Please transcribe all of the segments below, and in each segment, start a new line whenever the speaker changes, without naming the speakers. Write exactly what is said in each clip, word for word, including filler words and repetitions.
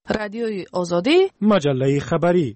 رادیوی آزادی،
مجله خبری.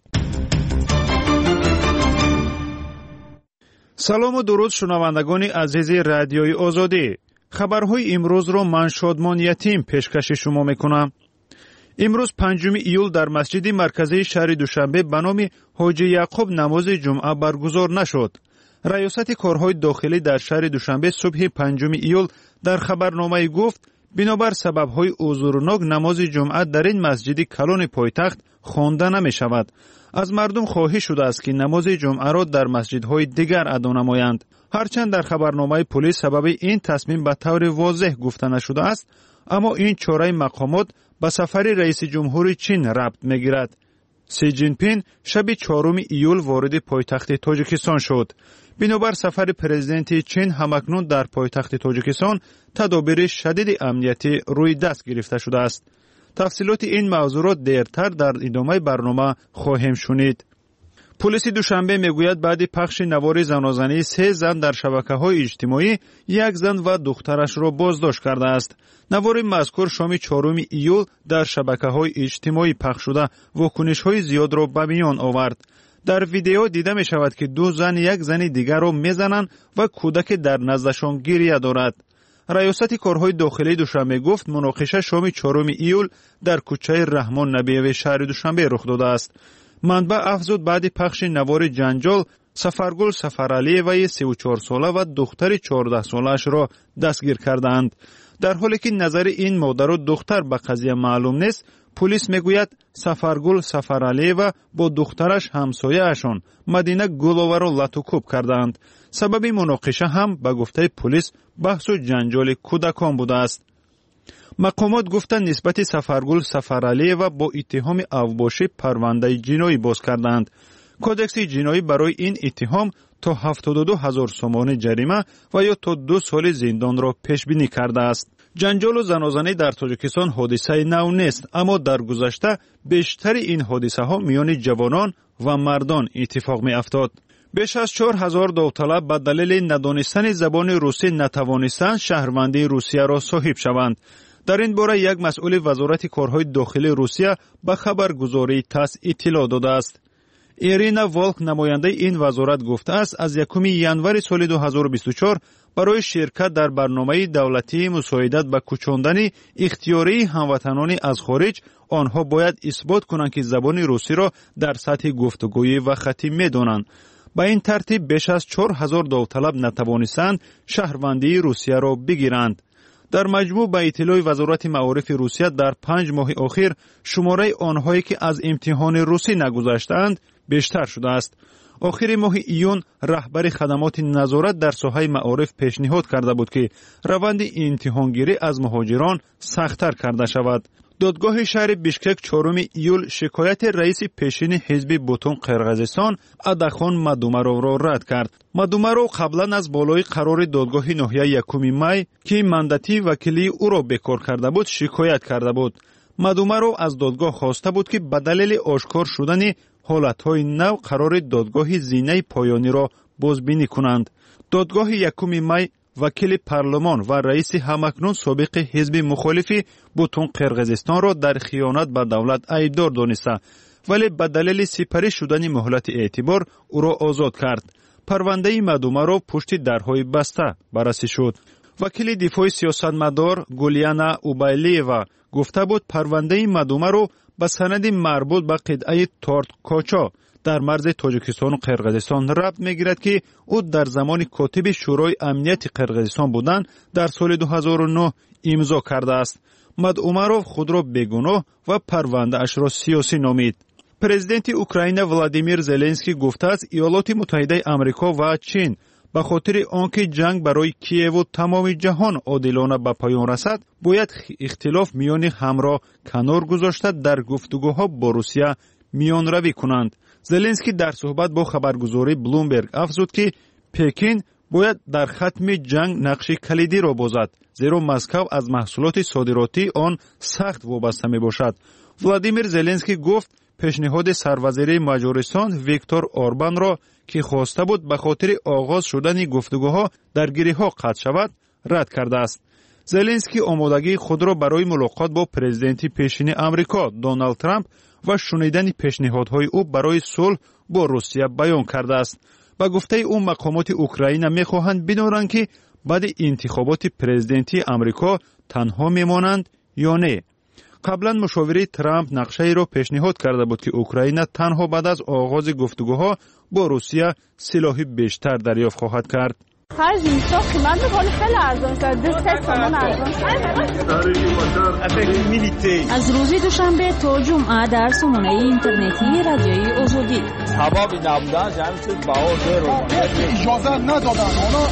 سلام و درود شنوندگان عزیز رادیوی آزادی. خبرهای امروز را من شادمان یتیم پیشکش شما میکنم. امروز پنجم ایول در مسجد مرکزی شهر دوشنبه به نام حاجی یعقوب نماز جمعه برگزار نشد. ریاست کارهای داخلی در شهر دوشنبه صبح پنجم ایول در خبرنامه گفت بنابر سبب‌های عذرناک نماز جمعه در این مسجد کلان پایتخت خوانده نمی‌شود. از مردم خواهش شده است که نماز جمعه را در مسجدهای دیگر ادا نمایند. هرچند در خبرنامه پلیس سبب این تصمیم به طور واضح گفته نشده است، اما این چاره مقامات به سفر رئیس جمهور چین ربط می‌گیرد. سی جین پین شب چهارم ایول وارد پایتخت تاجیکستان شد. بنابر سفر پرزیدنت چین همکنون در پایتخت تاجیکستان تدابیر شدید امنیتی روی دست گرفته شده است. تفصیلات این موضوع دیرتر در ادامه برنامه خواهیم شنید. پلیس دوشنبه میگوید بعد پخش نوار زنازنی سه زن در شبکه‌های اجتماعی یک زن و دخترش را بازداشت کرده است. نوار مذکور شام چهارم ایول در شبکه‌های اجتماعی پخش شده واکنش‌های زیاد را به میان آورد. در ویدیو دیده می شود که دو زن یک زن دیگر را می زنند و کودک در نزدشان گریه دارد. ریاست کارهای داخلی دوشنبه گفت مناقشه شام چهارم ایول در کوچه رحمان نبیه شهر دوشنبه رخ داده است. منبع افزود بعد پخش نوار جنجال سفرگل سفرعلی و سی و چهار ساله و دختر چهارده سالش را دستگیر کردند. در حالی که نظر این مادر و دختر به قضیه معلوم نیست، پلیس میگوید سفرگل سفرعلی و با دخترش همسایه اشان مدینه گلوه را لطوکوب کردند. سبب مناقشه هم به گفته پلیس بحث و جنجال کودکان بوده است. مقامات گفتند نسبت سفرگل سفرعلی و با اتهام اوباشی پرونده جنایی باز کردند. کودکس جنایی برای این اتهام تا هفتاد و دو هزار سومان جریمه و یا تا دو سال زندان را پیش بینی کرده است. جنجال و زنازنی در تاجیکستان حادثه نو نیست، اما در گذشته بیشتر این حادثه ها میان جوانان و مردان اتفاق می افتاد. بیش از چهار هزار داوطلب به دلیل ندانستن زبان روسی نتوانستند شهروندی روسیه را صاحب شوند. در این باره یک مسئول وزارت کارهای داخلی روسیه به خبرگزاری تاس اطلاع داده است. ایرینا والک نماینده این وزارت گفته است از یکم ژانویه سال دو هزار و بیست و چهار برای شرکت در برنامه دولتی مساعدت به کوچاندن اختیاری هموطنان از خارج آنها باید اثبات کنند که زبان روسی را در سطح گفتگویی و خطی می‌دانند. با این ترتیب بیش از چهار هزار داوطلب نتوانستند شهروندی روسیه را بگیرند. در مجموع به اطلاع وزارت معارف روسیه در پنج ماه اخیر شماره آنهایی که از امتحان روسی نگذشتند بیشتر شده است. آخر ماه ایون رهبر خدمات نظارت در ساحه معارف پیشنهاد کرده بود که روند امتحانگیری از مهاجران سخت‌تر کرده شود. دادگاه شهر بیشکک چهارم ایول شکایت رئیس پیشین حزب بوتون قرقیزستان ادخان مادومارو را رد کرد. مادومارو قبلا از بالای قرار دادگاه ناحیه یکم می که مندتی وکیلی او را بیکار کرده بود شکایت کرده بود. مادومارو از دادگاه خواسته بود که به دلیل آشکار شدن حالتهای نو قرار دادگاه زینه پایانی را بازبینی کنند. دادگاه یکم می وکیل پارلمان و رئیس همکنون سابق حزب مخالف بوتون قرقیزستان را در خیانت به دولت ایبدار دانسته، ولی به دلیل سپری شدن مهلت اعتبار او را آزاد کرد. پرونده مادومارو پشت درهای بسته بررسی شد. وکیل دفاع سیاستمدار گولیانا اوبایلیوا گفته بود پرونده مادومارو به سند مربوط به قطعه تارت کاچا در مرز تاجیکستان و قرقیزستان ربط میگیرد که او در زمان کاتب شورای امنیت قرقیزستان بودن در سال دو هزار و نه امضا کرده است. مادومارو خود را بیگناه و پرونده اش را سیاسی نامید. پرزیدنت اوکراین ولادیمیر زلنسکی گفته است ایالات متحده آمریکا و چین به خاطر آنکه جنگ برای کیև و تمام جهان عادلانه به پایان رسد باید اختلاف میان همراه کنار گذاشته در گفتگوها با روسیه میان روی کنند. زلنسکی در صحبت با خبرگزاری بلومبرگ افزود که پکین باید در ختم جنگ نقش کلیدی را بازد، زیرا مسکو از محصولات صادراتی آن سخت وابسته می باشد. ولادیمیر زلنسکی گفت پیشنهاد سروزیر مجارستان ویکتور اوربان را که خواسته بود به خاطر آغاز شدن گفتگوها درگیری‌ها قطع شود رد کرده است. زلنسکی آمادگی خود را برای ملاقات با پرزیدنت پیشین آمریکا دونالد ترامپ و شنیدن پیشنهادهای او برای صلح با روسیه بیان کرده است. با گفته او مقامات اوکراین می‌خواهند بدانند که بعد انتخابات پرزیدنتی آمریکا تنها میمانند یا نه. قبلا مشاوره ترامپ نقشه‌ای را پیشنهاد کرده بود که اوکراین تنها بعد از آغاز گفتگوها با روسیه سلاح بیشتر دریافت خواهد کرد.
خرج میشه قیمت میکنه خیلی ارزان شد دو سه تومن ارزان.
از روز دوشنبه تا جمعه در سامانه اینترنتی رادیوی آزادی
حبابی نبودن جمع شد باور
اجازه ندادن اونا.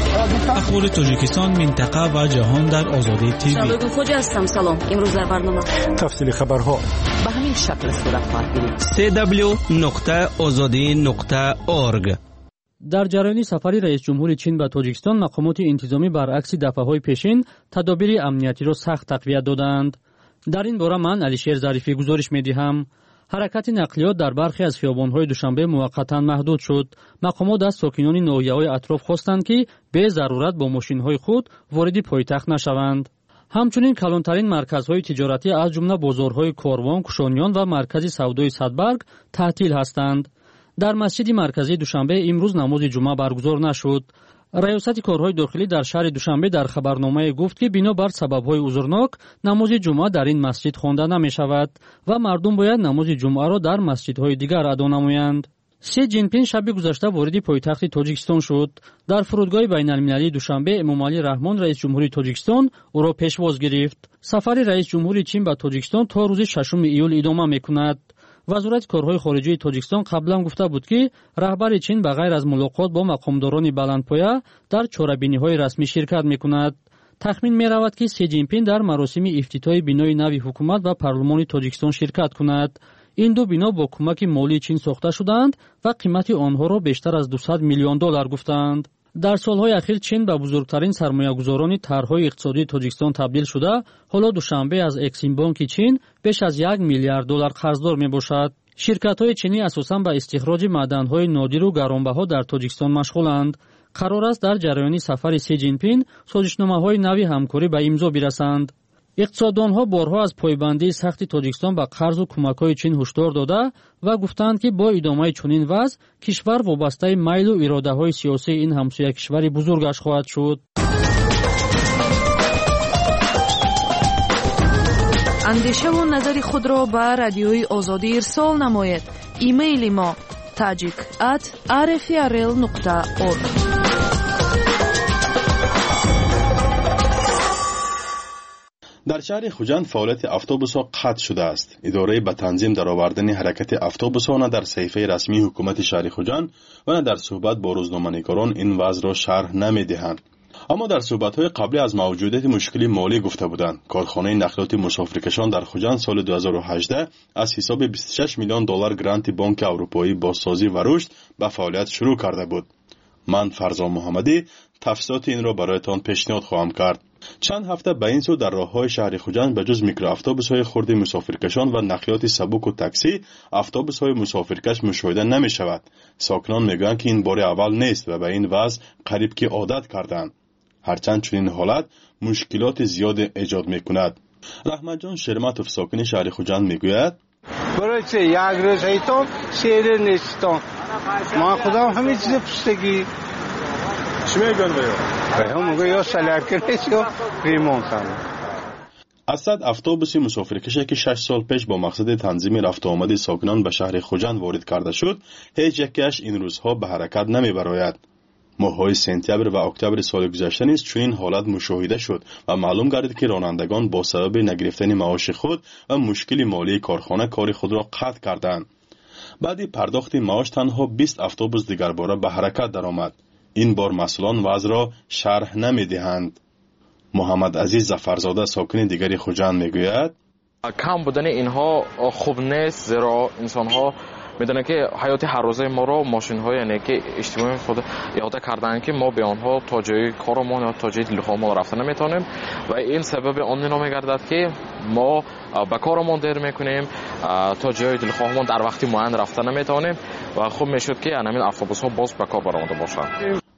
اخبار تاجیکستان، منطقه و جهان در آزادی تیوی.
شبکه خوجا هستم. سلام. امروز در برنامه
تفصیل خبرها
به همین شکل صورت خواهد گرفت.
سی دبلیو نقطه آزادی نقطه اورگ.
در جریان سفر رئیس جمهور چین به تاجیکستان، مقامات انتظامی برعکس دفعه‌های پیشین تدابیر امنیتی را سخت تقویت دادند. در این باره من علیشیر ظریفی گزارش می‌دهم. حرکت نقلیات در برخی از خیابان‌های دوشنبه موقتاً محدود شد. مقامات از ساکنان ناحیه‌های اطراف خواستند که به ضرورت با ماشین‌های خود وارد پایتخت نشوند. همچنین کلانترین مرکزهای تجارتی از جمله بازارهای کاروان، کوشانیان و مرکز سودای صدبرگ تعطیل هستند. در مسجد مرکزی دوشنبه امروز نماز جمعه برگزار نشد. ریاست کارهای داخلی در شهر دوشنبه در خبرنامه گفت که بنابر سبب‌های عذرناک نماز جمعه در این مسجد خوانده نمی‌شود و مردم باید نماز جمعه را در مسجدهای دیگر ادا نمایند. سی جین پینگ شب گذشته وارد پایتخت تاجیکستان شد. در فرودگاه بین‌المللی دوشنبه امامعلی رحمان رئیس جمهوری تاجیکستان او را پیشواز گرفت. سفر رئیس جمهوری چین به تاجیکستان تا روز ششم ایول ادامه می‌کند. وزارت کارهای خارجه تاجیکستان قبلا گفته بود که رهبر چین به غیر از ملاقات با مقامداران بلندپایه در چاره‌بینی‌های رسمی شرکت می‌کند. تخمین می‌رود که سی جین پینگ در مراسم افتتاح بنای نوی حکومت و پارلمان تاجیکستان شرکت کند. این دو بنا با کمک مالی چین ساخته شدند و قیمت آنها را بیشتر از دویست میلیون دلار گفتند. در سالهای اخیر چین به بزرگترین سرمایه‌گذاران طرح‌های اقتصادی تاجیکستان تبدیل شده. حالا دوشنبه از اکسیم بانک چین بیش از یک میلیارد دلار قرضدار میباشد. شرکت‌های چینی اساساً به استخراج معدن‌های نادر و گرانبها در تاجیکستان مشغولند. قرار است در جریان سفر سی جین پینگ سازشنامه‌های نوی همکاری به امضا برسند. اقتصاددانها بارها از پایبندی سخت تاجیکستان به قرض و کمک‌های چین هشدار داده و گفتند که با ادامه چنین وضع کشور وابسته میل و اراده‌های سیاسی این همسایه کشور بزرگش خواهد شد.
اندیشه و نظر خود را به رادیوی آزادی ارسال نمایید. ایمیل ما tajik at r f r l نقطه org.
در شهر خوجند فعالیت اتوبوس‌ها قطع شده است. اداره به تنظیم درآوردن حرکت اتوبوس‌ها نه در صحیفه رسمی حکومت شهر خوجند و نه در صحبت با روزنامه‌نگاران این وضع را شرح نمی‌دهند. اما در صحبت‌های قبلی از موجودیت مشکلی مالی گفته بودند. کارخانه نقلیات مسافرکشان در خوجند سال دو هزار و هجده از حساب بیست و شش میلیون دلار گرانت بانک اروپایی بازسازی و رشد به فعالیت شروع کرده بود. من فرزان محمدی تفصیلات این را برایتان پیشنهاد خواهم کرد. چند هفته به این سو در راه‌های شهر خوجند به جز میکرو اتوبوس‌های خرد مسافرکشان و نقلیات سبک و تاکسی، اتوبوس‌های مسافرکش مشاهده نمی‌شود. ساکنان میگویند که این بار اول نیست و به این وضع قریب که عادت کردند. هرچند چنین حالت مشکلات زیاد ایجاد می‌کند. رحمت جان شرمتوف ساکن شهر خوجند میگوید
برای چه یک روز ایتون شیر نیستم ما خودم همه چیز پشتگی
چی میگن
به هم میگه یا سلرکه نیست یا ریمونت.
اسد اتوبوس مسافرکش که شش سال پیش با مقصد تنظیم رفت و آمد ساکنان به شهر خوجند وارد کرده شد، هیچ یکیش این روزها به حرکت نمیبراید. ماه‌های سپتامبر و اکتبر سال گذشته نیز چنین حالت مشاهده شد و معلوم گردید که رانندگان با سبب نگرفتن معاش خود و مشکل مالی کارخانه کار خود را قطع کردند. بعد پرداخت معاش تنها بیست اتوبوس دیگر باره به حرکت درآمد. این بار مسئولان وضع را شرح نمی‌دهند. محمد عزیز ظفرزاده ساکن دیگری خوجند میگوید
کم بودن اینها خوب نیست، زیرا انسان‌ها میدونن که حیات هر روزه ما رو ماشین‌های یعنی که اجتماعی خود احاطه کردن که ما به آنها تا جای کارمون یا تا جای دلخواهمون رفتن نمیتونیم و این سبب آن میگردد که ما به کارمون دیر میکنیم، تا جای دلخواهمون در وقتی معین رفتن نمیتونیم و خوب میشد که همین اتوبوس‌ها باز به کار برآمده باشند.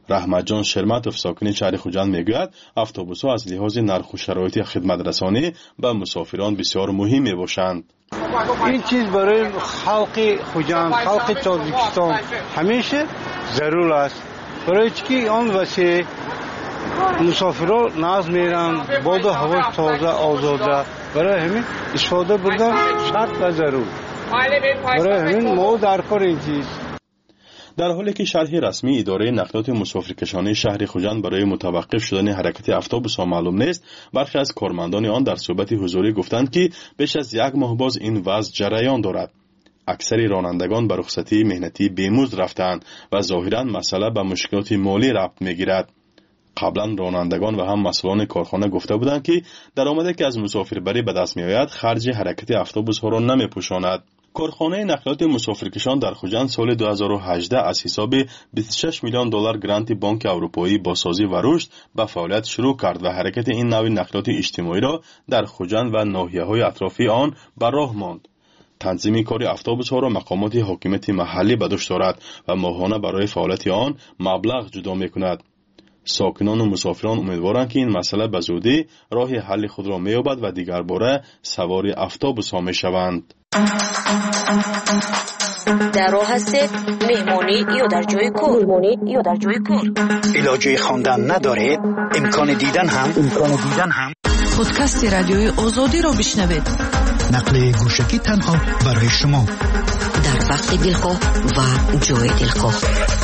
رحمت جان شرمتوف ساکن شهر خوجند میگوید اتوبوس‌ها از لحاظ نرخ و شرایط خدمت رسانی به مسافران بسیار مهم میباشند.
این چیز برای خلق خوجند، خلق تاجیکستان همیشه ضرور است. برای چی آن واسه مسافران ناز میرن، باد و هوا تازه آزاده، برای همین استفاده بردن شرط و ضرور. برای همین ما در کار این چیز.
در حالی که شرح رسمی اداره نقلات مسافرکشانی شهر خوجند برای متوقف شدن حرکت اتوبوس‌ها معلوم نیست، برخی از کارمندان آن در صحبت حضوری گفتند که بیش از یک ماه باز این وضع جریان دارد. اکثر رانندگان به رخصتی مهنتی بیمزد رفتند و ظاهراً مسئله به مشکلات مالی ربط می‌گیرد. قبلا رانندگان و هم مسئولان کارخانه گفته بودند که درآمدی که از مسافربری به دست می‌آید خرج حرکت اتوبوس‌ها را نمی‌پوشاند. کارخانه نقلات مسافرکشان در خوجند سال دو هزار و هجده از حساب بیست و شش میلیون دلار گرانت بانک اروپایی با سازی و رشد به فعالیت شروع کرد و حرکت این نوع نقلات اجتماعی را در خوجند و ناحیه‌های اطرافی آن بر راه ماند. تنظیم کار اتوبوس‌ها را مقامات حاکمیت محلی به دوش دارد و ماهانه برای فعالیت آن مبلغ جدا می‌کند. ساکنان و مسافران امیدوارند که این مسئله به زودی راه حل خود را می‌یابد و دیگر باره سوار اتوبوس‌ها می‌شوند.
در راه هستید مهمانی یا در جای کار مهمانی یا در جای کار
علاجه خواندن ندارید امکان دیدن هم امکان دیدن هم
پادکست رادیوی آزادی را بشنوید.
نقل گوشکی تنها برای شما
در وقت دلخواه و جای دلخواه.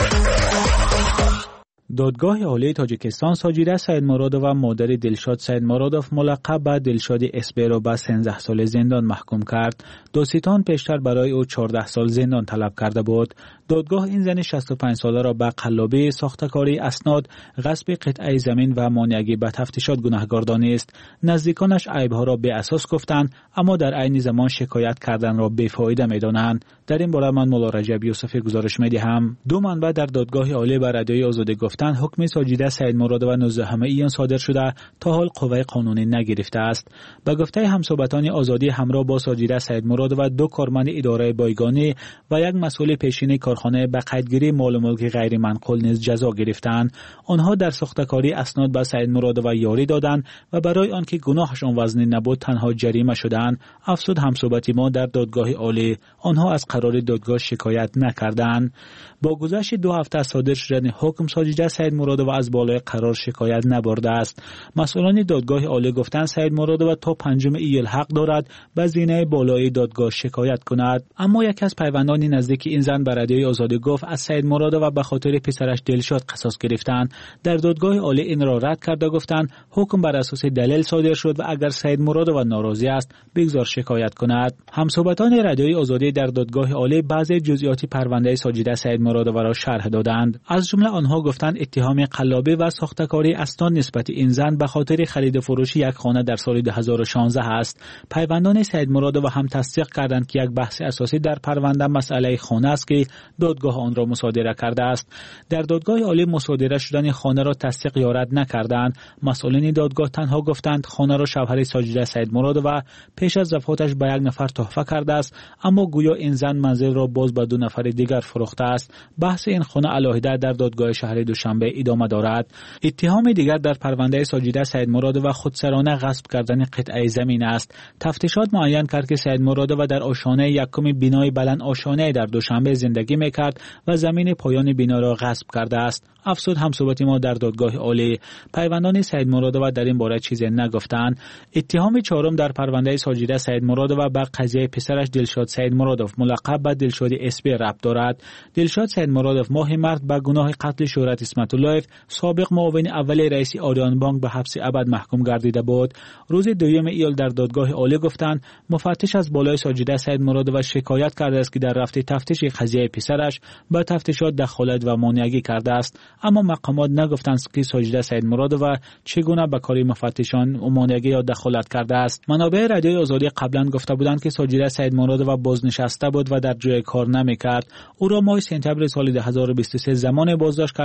دادگاه عالی تاجیکستان ساجیده سید مرادوف و مادر دلشاد سید مرادوف ملقب به دلشاد اسبی را به سیزده سال زندان محکوم کرد. دادستان پیشتر برای او چهارده سال زندان طلب کرده بود. دادگاه این زن شصت و پنج ساله را به قلابی، ساختکاری اسناد، غصب قطعه زمین و مانعگی به تفتیشات گناهکار دانست. نزدیکانش عیبها را به اساس گفتند، اما در عین زمان شکایت کردن را بی‌فایده می‌دانند. در این باره من مولا رجب یوسفی گزارش می‌دهم. دو منبع در دادگاه عالی بر رادیوی آزادی گفتند حکم ساجیده سید مرادوف و نوزدهم ایان صادر شده تا حال قوه قانونی نگرفته است. به گفته همصحبتان آزادی همراه با ساجیده سید مرادوف و دو کارمند اداره بایگانی و یک مسئول پیشین کارخانه به قیدگیری مال و ملک غیر منقول نیز جزا گرفتند. آنها در ساختکاری اسناد به سید مرادوف یاری دادند و برای آنکه گناهشان وزنی نبود تنها جریمه شدند. افسود همصحبتی ما در دادگاه عالی آنها از قرار دادگاه شکایت نکردند. با گذشت دو هفته از صادر شدن حکم ساجیده سید مرادوف از بالای قرار شکایت نبرده است. مسئولان دادگاه عالی گفتند سید مرادوف تا پنجم ایل حق دارد به زینه بالای دادگاه شکایت کند. اما یکی از پیوندان نزدیک این زن به رادیوی آزادی گفت از سید مرادوف به خاطر پسرش دلشاد قصاص گرفتند. در دادگاه عالی این را رد کرده گفتند حکم بر اساس دلیل صادر شد و اگر سید مرادوف ناراضی است بگذار شکایت کند. همصحبتان رادیوی آزادی در دادگاه عالی بعضی جزئیات پرونده ساجیده سید مرادوف را شرح دادند. از جمله آنها گفتند اتهام قلابی و ساختکاری اسناد نسبت این زن به خاطر خرید و فروش یک خانه در سال دو هزار و شانزده است. پیوندان سید مرادوف هم تصدیق کردند که یک بحث اساسی در پرونده مسئله خانه است که دادگاه آن را مصادره کرده است. در دادگاه عالی مصادره شدن خانه را تصدیق یا رد نکردند. مسئولین دادگاه تنها گفتند خانه را شوهر ساجیده سید مرادوف پیش از وفاتش به یک نفر تحفه کرده است، اما گویا این زن منزل را باز به دو نفر دیگر فروخته است. بحث این خانه علاهده در دادگاه شهر دوشنبه ادامه دارد. اتهام دیگر در پرونده ساجیده سید مرادوف خودسرانه غصب کردن قطعه زمین است. تفتیشات معین کرد که سید مرادوف در آشانه یکم بینای بلند آشانه در دوشنبه زندگی میکرد و زمین پایان بنا را غصب کرده است. افسود همصحبت ما در دادگاه عالی پیوندان سید مرادوف در این باره چیزی نگفتند. اتهام چهارم در پرونده ساجیده سید مرادوف به قضیه پسرش دلشاد سید مرادوف ملقب به دلشاد اسبی ربط دارد. دلشاد سید مرادوف ماه مارس به گناه قتل شهرت اسمت الله سابق معاون اول رئیس آریان بانک به حبس ابد محکوم گردیده بود. روز دوم ایول در دادگاه عالی گفتند مفتش از بالای ساجیده سید مرادوف شکایت کرده است که در رفته تفتیش قضیه پسرش به تفتیشات دخالت و مانعگی کرده است، اما مقامات نگفتند که ساجیده سید مرادوف چگونه به کار مفتشان و مانعگی یا دخالت کرده است. منابع رادیوی آزادی قبلا گفته بودند که ساجیده سید مرادوف بازنشسته بود و در جای کار نمیکرد. او را ماه سپتامبر سال دو هزار و بیست و سه زمان بازداشت کردند که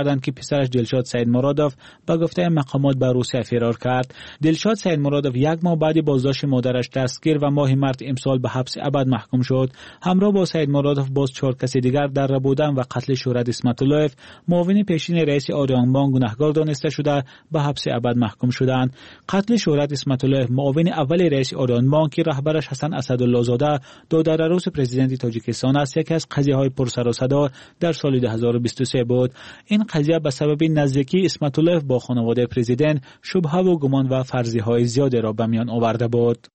افسرش دلشاد سیدمرادوف به گفته مقامات به روسیه فرار کرد. دلشاد سیدمرادوف یک ماه بعد بازداشت مادرش دستگیر و ماه مارس امسال به حبس ابد محکوم شد. همراه با سیدمرادوف باز چهار کس دیگر در بودن و قتل شهرت اسمت‌الله‌یف معاون پیشین رئیس آریان بانک گناهکار دانسته شده به حبس ابد محکوم شدند. قتل شهرت اسمت‌الله‌یف معاون اول رئیس آریان بانک که رهبرش حسن اسدالله زاده دادر عروس پرزیدنت تاجیکستان است، یکی از قضیه‌های پرسر و صدا در سال دو هزار و بیست و سه بود. این قضیه به سبب نزدیکی اسمت‌الله‌یف با خانواده پرزیدنت شبهه و گمان و فرضیه‌های زیادی را به میان آورده بود.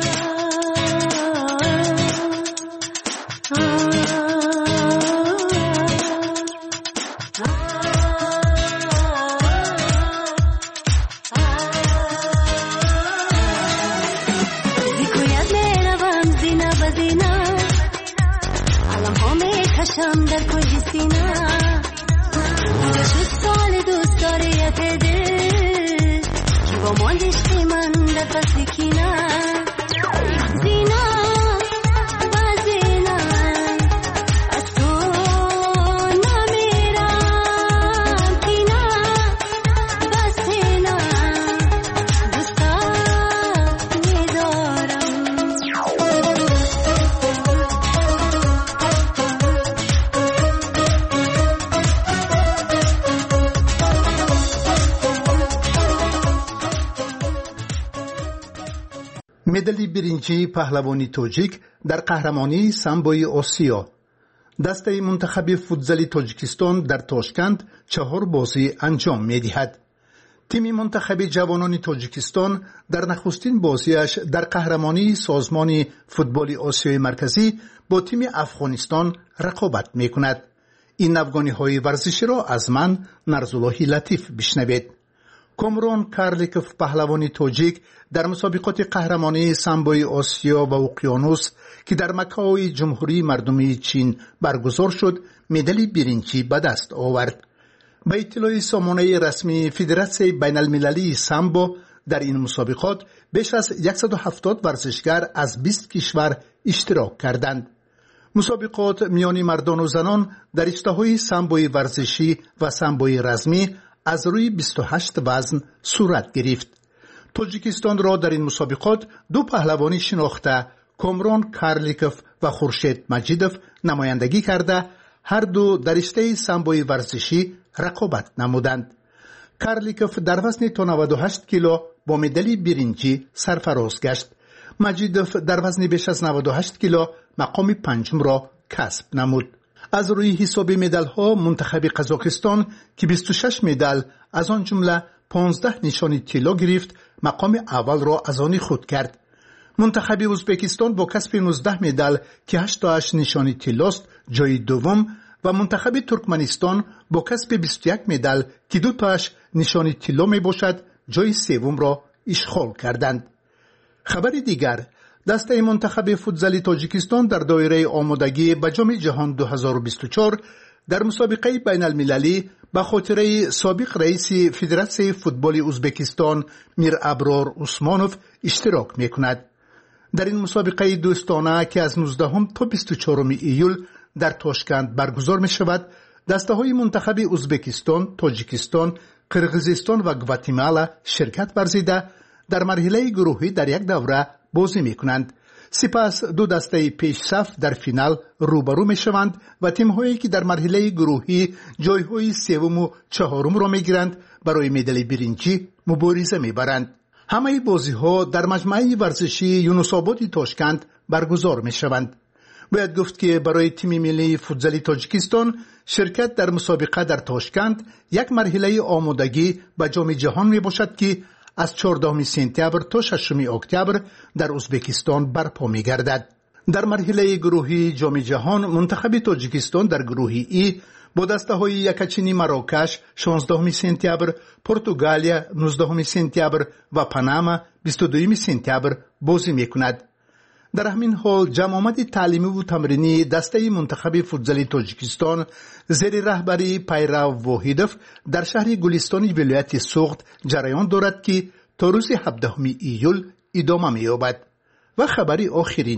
مدال برنجی پهلوانی تاجیک در قهرمانی سامبوی آسیا. دسته منتخب فوتزال تاجیکستان در تاشکند چهار بازی انجام می‌دهد. تیم منتخب جوانان تاجیکستان در نخستین بازیش در قهرمانی سازمان فوتبال آسیای مرکزی با تیم افغانستان رقابت می‌کند. این افغانی‌های ورزشی را از من نرزالله لطیف بشنوید. کامران کارلیکوف پهلوانی تاجیک در مسابقات قهرمانی سامبوی آسیا و اقیانوس که در مکاو جمهوری مردمی چین برگزار شد مدال برنجی به دست آورد. به اطلاع سامانه رسمی فدراسیون بین المللی سامبو در این مسابقات بیش از صد و هفتاد ورزشگر از بیست کشور اشتراک کردند. مسابقات میان مردان و زنان در رشته‌های سامبوی ورزشی و سامبوی رزمی از روی بیست و هشت وزن صورت گرفت. تاجیکستان را در این مسابقات دو پهلوانی شناخته کامران کارلیکوف و خورشید مجیدوف نمایندگی کرده هر دو در رشته سامبوی ورزشی رقابت نمودند. کارلیکوف در وزن تا نود و هشت کیلو با مدال برنجی سرفراز گشت. مجیدوف در وزن بیش از نود و هشت کیلو مقام پنجم را کسب نمود. از روی حساب مدال ها منتخب قزاقستان که بیست و شش مدال از آن جمله پانزده نشانی طلا گرفت مقام اول را از آن خود کرد. منتخب ازبکستان با کسب نوزده مدال که هشت تا هشت نشانی طلاست جای دوم و منتخب ترکمنستان با کسب بیست و یک مدال که دو تاش نشانی طلا می باشد جای سوم را اشغال کردند. خبر دیگر، دسته منتخب فوتزال تاجیکستان در دایره آمادگی به جام جهان دو هزار و بیست و چهار در مسابقه بین المللی به خاطر سابق رئیس فدراسیون فوتبال ازبکستان میر ابرار عثمانوف اشتراک می کند. در این مسابقه دوستانه که از نوزدهم تا بیست و چهارم ایول در تاشکند برگزار می شود، دسته های منتخب ازبکستان، تاجیکستان، قرقیزستان و گواتیمالا شرکت ورزیده در مرحله گروهی در یک دوره بازی می کنند. سپس دو دسته پیش صف در فینال روبرو می شوند و تیم هایی که در مرحله گروهی جای های سوم و چهارم را می گیرند برای مدال برنجی مبارزه می برند. همه بازی ها در مجمع ورزشی یونس آباد تاشکند برگزار می شوند. باید گفت که برای تیم ملی فوتزال تاجیکستان شرکت در مسابقه در تاشکند یک مرحله آمادگی به جام جهان می باشد که از چهاردهم سپتامبر تا ششم اکتبر در ازبکستان برپا می گردد. در مرحله گروهی جام جهان منتخب تاجیکستان در گروهی ای با دسته های یکچینی مراکش شانزدهم سپتامبر، پرتغالیا نوزدهم سپتامبر و پاناما بیست و دوم سپتامبر بازی می کند. در همین حال جمع آمد تعلیمی و تمرینی دسته منتخب فوتزال تاجیکستان زیر رهبری پیرو واحدوف در شهر گلستان ولایت سوغد جریان دارد که تا روز هفدهم ایول ادامه می‌یابد. و خبری آخرین،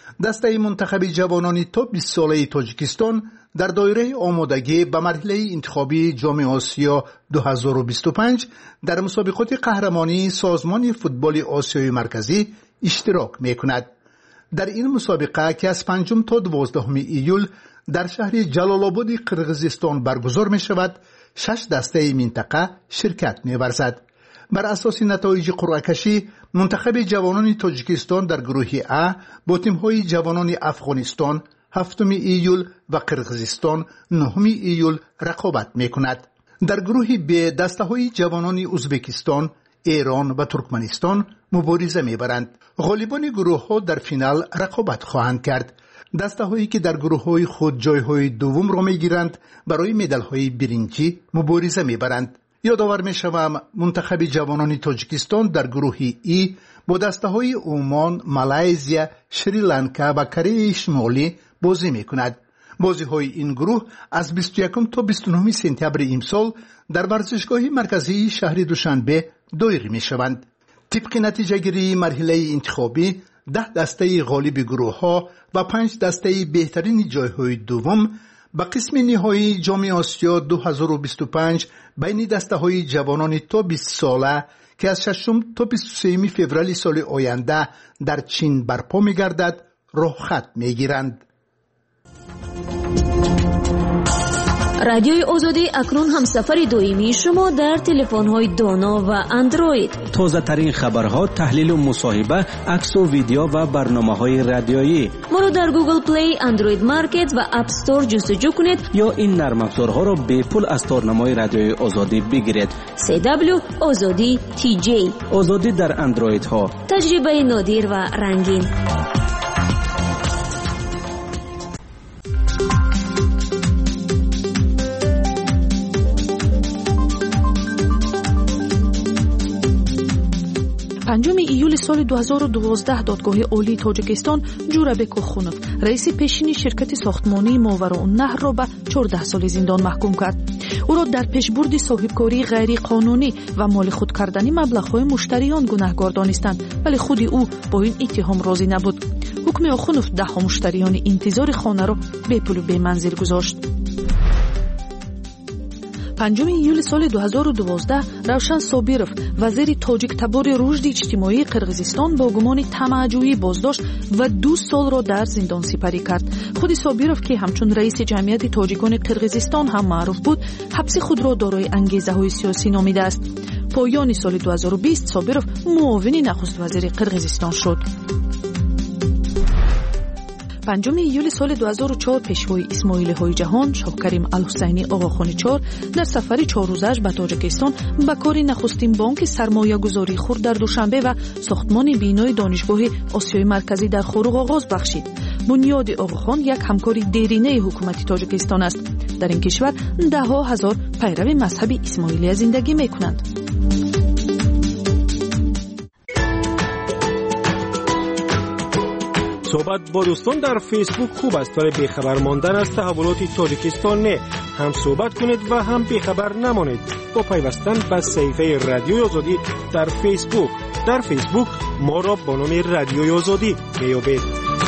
دسته منتخب جوانان تا بیست ساله تاجیکستان در دایره آمادگی به مرحله انتخابی جام آسیا دو هزار و بیست و پنج در مسابقات قهرمانی سازمان فوتبال آسیای مرکزی اشتراک می‌کند. در این مسابقه که از پنجم تا دوازدهم ایول در شهر جلال آباد قرقیزستان برگزار می شود، شش دسته منطقه شرکت می ورزد. بر اساس نتایج قرعه کشی، منتخب جوانان تاجیکستان در گروه ا با تیم‌های جوانان افغانستان هفتم ایول و قرقیزستان نهم ایول رقابت می کند. در گروه ب دسته‌های جوانان ازبکستان، ایران و ترکمنستان مبارزه می برند. غالبان گروه ها در فینال رقابت خواهند کرد. دسته هایی که در گروه های خود جای های دوم را می گیرند برای مدال های برنجی مبارزه می برند. یادآور می شوم منتخب جوانان تاجیکستان در گروه ای با دسته های عمان، مالایزیا، شریلانکا و کره شمالی بازی می کند. بازی های این گروه از بیست و یکم تا بیست و نهم سپتامبر امسال در ورزشگاه مرکزی شهر دوشنبه دایر می شوند. طبق نتیجه گیری مرحله انتخابی، ده دسته غالب گروه ها و پنج دسته بهترین جای های دوم به قسم نهایی جام آسیا دو هزار و بیست و پنج بین دسته های جوانان تا بیست ساله که از ششم تا بیست و سوم فوریه سال آینده در چین برپا می گردد راه خط می گیرند.
رادیوی آزادی اکنون همسفر دائمی شما در تلفن‌های دانا و اندروید.
تازه ترین خبرها، تحلیل و مصاحبه، عکس و ویدیو و برنامه‌های رادیویی.
ما رو در گوگل پلی، اندروید مارکت و اپ استور جستجو کنید
یا این نرم افزارها را به پول از تارنمای رادیوی آزادی بگیرید.
سی دبلیو آزادی تی جی.
آزادی در اندروید ها.
تجربه نادر و رنگین.
پنجم ایول سال دو هزار و دوازده دادگاه عالی تاجیکستان جورابک اوخونوف رئیس پیشین شرکت ساختمانی ماوراءالنهر را به چهارده سال زندان محکوم کرد. او را در پیشبرد صاحبکاری غیر قانونی و مال خود کردن مبلغ‌های مشتریان گناهکار دانستند، ولی خود او با این اتهام راضی نبود. حکم اوخونوف ده مشتریان انتظار خانه را به پول و به منزل گذاشت. پنجم ایول سال دو هزار و دوازده روشن صابیرов وزیر تاجیک تبار رشد اجتماعی قرقیزستان با گمان طمع‌جویی بازداشت و دو سال را در زندان سپری کرد. خود صابیرов که همچون رئیس جمعیت تاجیکان قرقیزستان هم معروف بود، حبس خود را دارای انگیزه‌های سیاسی نامیده است. پایان سال دو هزار و بیست صابیرов معاون نخست وزیر قرقیزستان شد. پنجم ایول سال دو هزار و چهار پیشوای اسماعیلی های جهان شاهکریم الحسینی آقاخانی چهار در سفر چهار روزش به تاجیکستان به کار نخستین بانک سرمایه گذاری خورد در دوشنبه و ساختمان بینای دانشگاه آسیای مرکزی در خوروغ آغاز بخشید. بنیاد آقاخان یک همکاری دیرینه حکومت تاجیکستان است. در این کشور ده ها هزار پیرو مذهب اسماعیلی زندگی می کنند.
صحبت با دوستان در فیسبوک خوب است، ولی بیخبر ماندن از تحولات تاجیکستان نه. هم صحبت کنید و هم بیخبر نمانید با پیوستن به صفحه رادیوی آزادی در فیسبوک. در فیسبوک ما را با نام رادیوی آزادی میابید.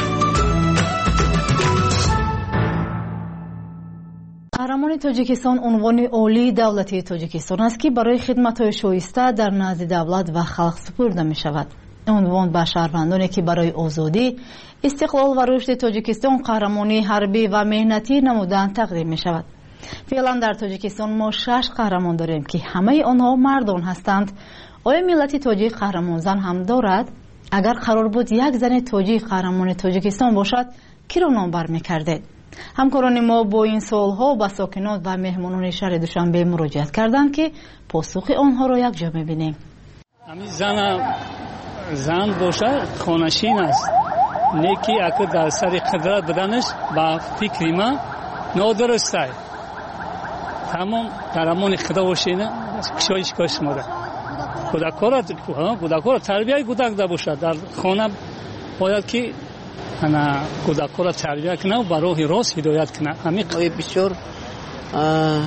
قهرمان تاجیکستان عنوان عالی دولتی تاجیکستان است که برای خدمت‌های شایسته در نزد دولت و خلق سپرده می شود. عنوان به شهروندانی که برای آزادی، استقلال و رشد تاجیکستان قهرمانی حربی و مهنتی نمودند تقدیم می شود. فعلا در تاجیکستان ما شش قهرمان داریم که همه آنها مردان هستند. آیا ملت تاجیک قهرمان زن هم دارد؟ اگر قرار بود یک زن تاجیک قهرمان تاجیکستان باشد، کی را نامبر می‌کردید؟ همکاران ما با این سوال‌ها به ساکنان و مهمانان شهر دوشنبه مراجعت کردند که پاسخ آنها را یک جا می‌بینیم.
همین زن زن باشه خانشین است، نه که اگر در سر قدرت بدنش با فکر ما نادرست است. تمام قهرمان خدا باشه نه کشایش کاش ماده کودکان کودکان تربیت کودک دا باشه. در خانه باید که انا کودکان را تربیت کنه و به راه راست هدایت کنه. همین
بسیار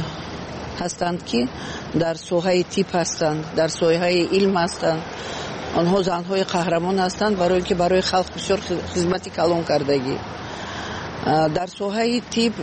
هستند که در سوهای تیپ هستند، در سوهای علم هستند آنها زنهای قهرمان هستند برای اینکه برای خلق بسیار خدمتی کلان کردگی. در ساحه طب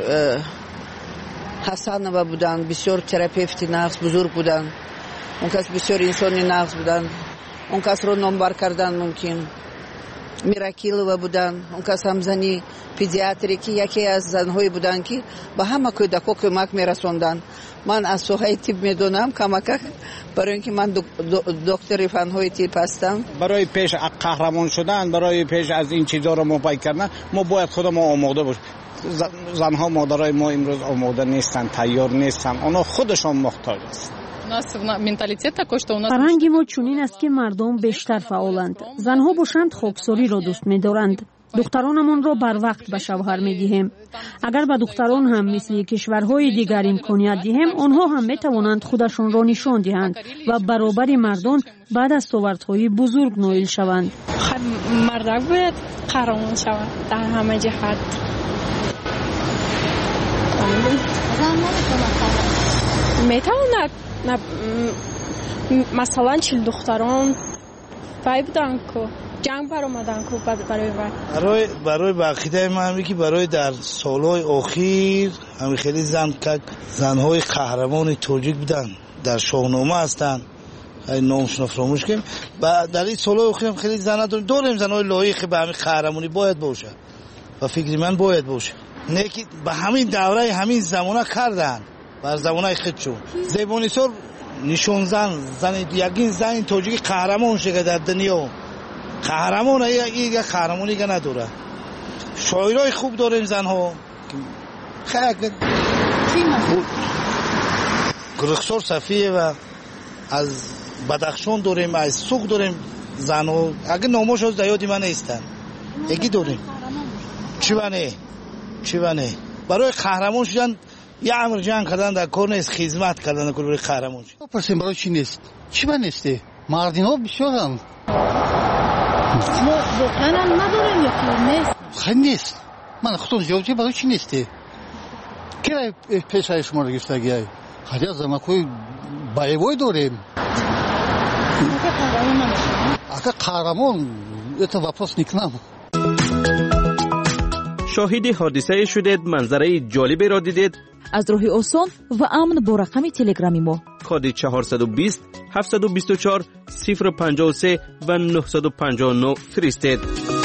حسنова بودند، بسیار تراپیوت نغز بزرگ بودند، اون کس بسیار انسانی نغز بودند، اون کس رو نامبر کردن ممکن. میراکیلова بودند، اون کس هم زنی پدیاتری که یکی از زنهایی بودند که به همه کودکان کمک میرسوندند. من از ساحه طب میدونم کمک برای اینکه من دکتر فنهای طب هستم.
برای پیش قهرمان شدن، برای پیش از این چیزا رو مپای کردن ما باید خودمون آماده باشیم. زنها مادرای ما امروز آماده نیستن، تیار نیستن، اونا خودشون محتاج است.
فرهنگ ما چنین است که مردم بیشتر فعالند. زنها باشند خاکساری را دوست می‌دارند. دخترانمان را بر وقت به شوهر می‌دهیم. اگر به دختران هم مثل کشورهای دیگر امکانیت دهیم، آنها هم می‌توانند خودشان را نشان دهند و برابر مردان بعد از دستاوردهای بزرگ نائل شوند.
مرد باید قهرمان شود در همه جهت. می‌تواند مثلا چهل دختران وای بودن که جنگ برآمدن که برای وای
برای برای بقیده ما همی که برای در سالهای اخیر همی خیلی زن که زنهای قهرمان تاجیک بودن در شاهنامه هستن، خیلی نامشون فراموش کنیم. و در این سالهای اخیر هم خیلی زن داریم داریم زنهای لایق به همین قهرمانی باید باشه و فکری من باید باشه. نه که به همین دوره همین زمانه کردن بر زمانه خودشون. زیبانی سر نشون زن زن یقین زن تاجیک قهرمان شده در دنیا. قهرمان یک قهرمانی که نداره. شاعرای خوب داریم زنها. خیلی رخسار صفیه و از بدخشان داریم، از سوق داریم زنها. اگه نامش از دیادی من نیستن. یکی داریم. چی بنه؟ چی بنه؟ برای قهرمان شدن یه امر جنگ کردن در کار نیست، خدمت کردن در کار برای قهرمان شدن.
پس برای چی نیست؟ چی من نیسته؟ مردین‌ها بسیارن.
ما واقعا نداریم یا که نیست؟
خیلی نیست. من خودم جوابی برای چی نیسته؟ کی پیش از شما رو گفتگی های؟ خیلی از زمکوی بایوی داریم. اگه قهرمان اتو واپس نکنم.
شاهد حادثه شدید، منظره جالبی را دیدید؟
از راه آسان و امن با رقم تلگرامی ما
کد چهارصد و بیست هفتصد و بیست و چهار صفر پنجاه و سه و نهصد و پنجاه و نه فرستید.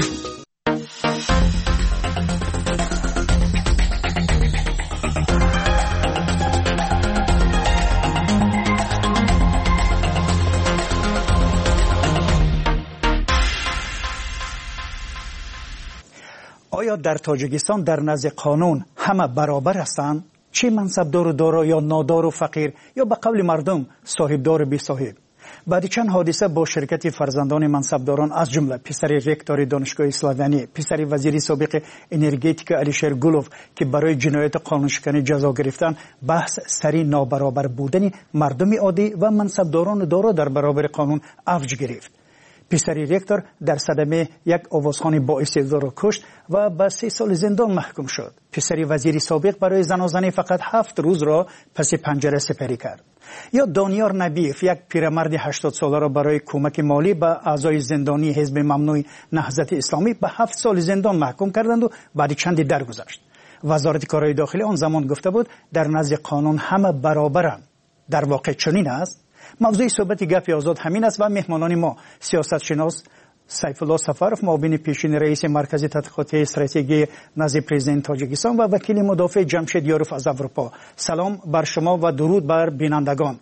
آیا در تاجیکستان در نزد قانون همه برابر هستند؟ چه منصبدار و دارا یا نادار و فقیر یا به قول مردم صاحبدار و بی صاحب؟ بعد چند حادثه با شرکت فرزندان منصبداران از جمله پسر رکتور دانشگاه اسلامی، پسر وزیر سابق انرژتیک علیشیر گلوف که برای جنایت قانونشکنی جزا گرفتن، بحث سری نابرابر بودن مردم عادی و منصبداران دارا در برابر قانون اوج گرفت. پسر رکتور در صدمه یک آوازخوان با استعداد را کشت و به سه سال زندان محکوم شد. پسر وزیر سابق برای زن و زنی فقط هفت روز را پس پنجره سپری کرد. یا دانیار نبیف یک پیرمرد هشتاد ساله را برای کمک مالی به اعضای زندانی حزب ممنوع نهضت اسلامی به هفت سال زندان محکوم کردند و بعد چندی درگذشت. وزارت کارهای داخلی آن زمان گفته بود در نزد قانون همه برابرند. در واقع چنین است؟ موضوع صحبت گپ آزاد همین است و مهمانان ما سیاست شناس سیف الله سفرов معاون پیشین رئیس مرکز تحقیقات استراتژی نزد پرزیدنت تاجیکستان و وکیل مدافع جمشید یاروف از اروپا. سلام بر شما و درود بر بینندگان.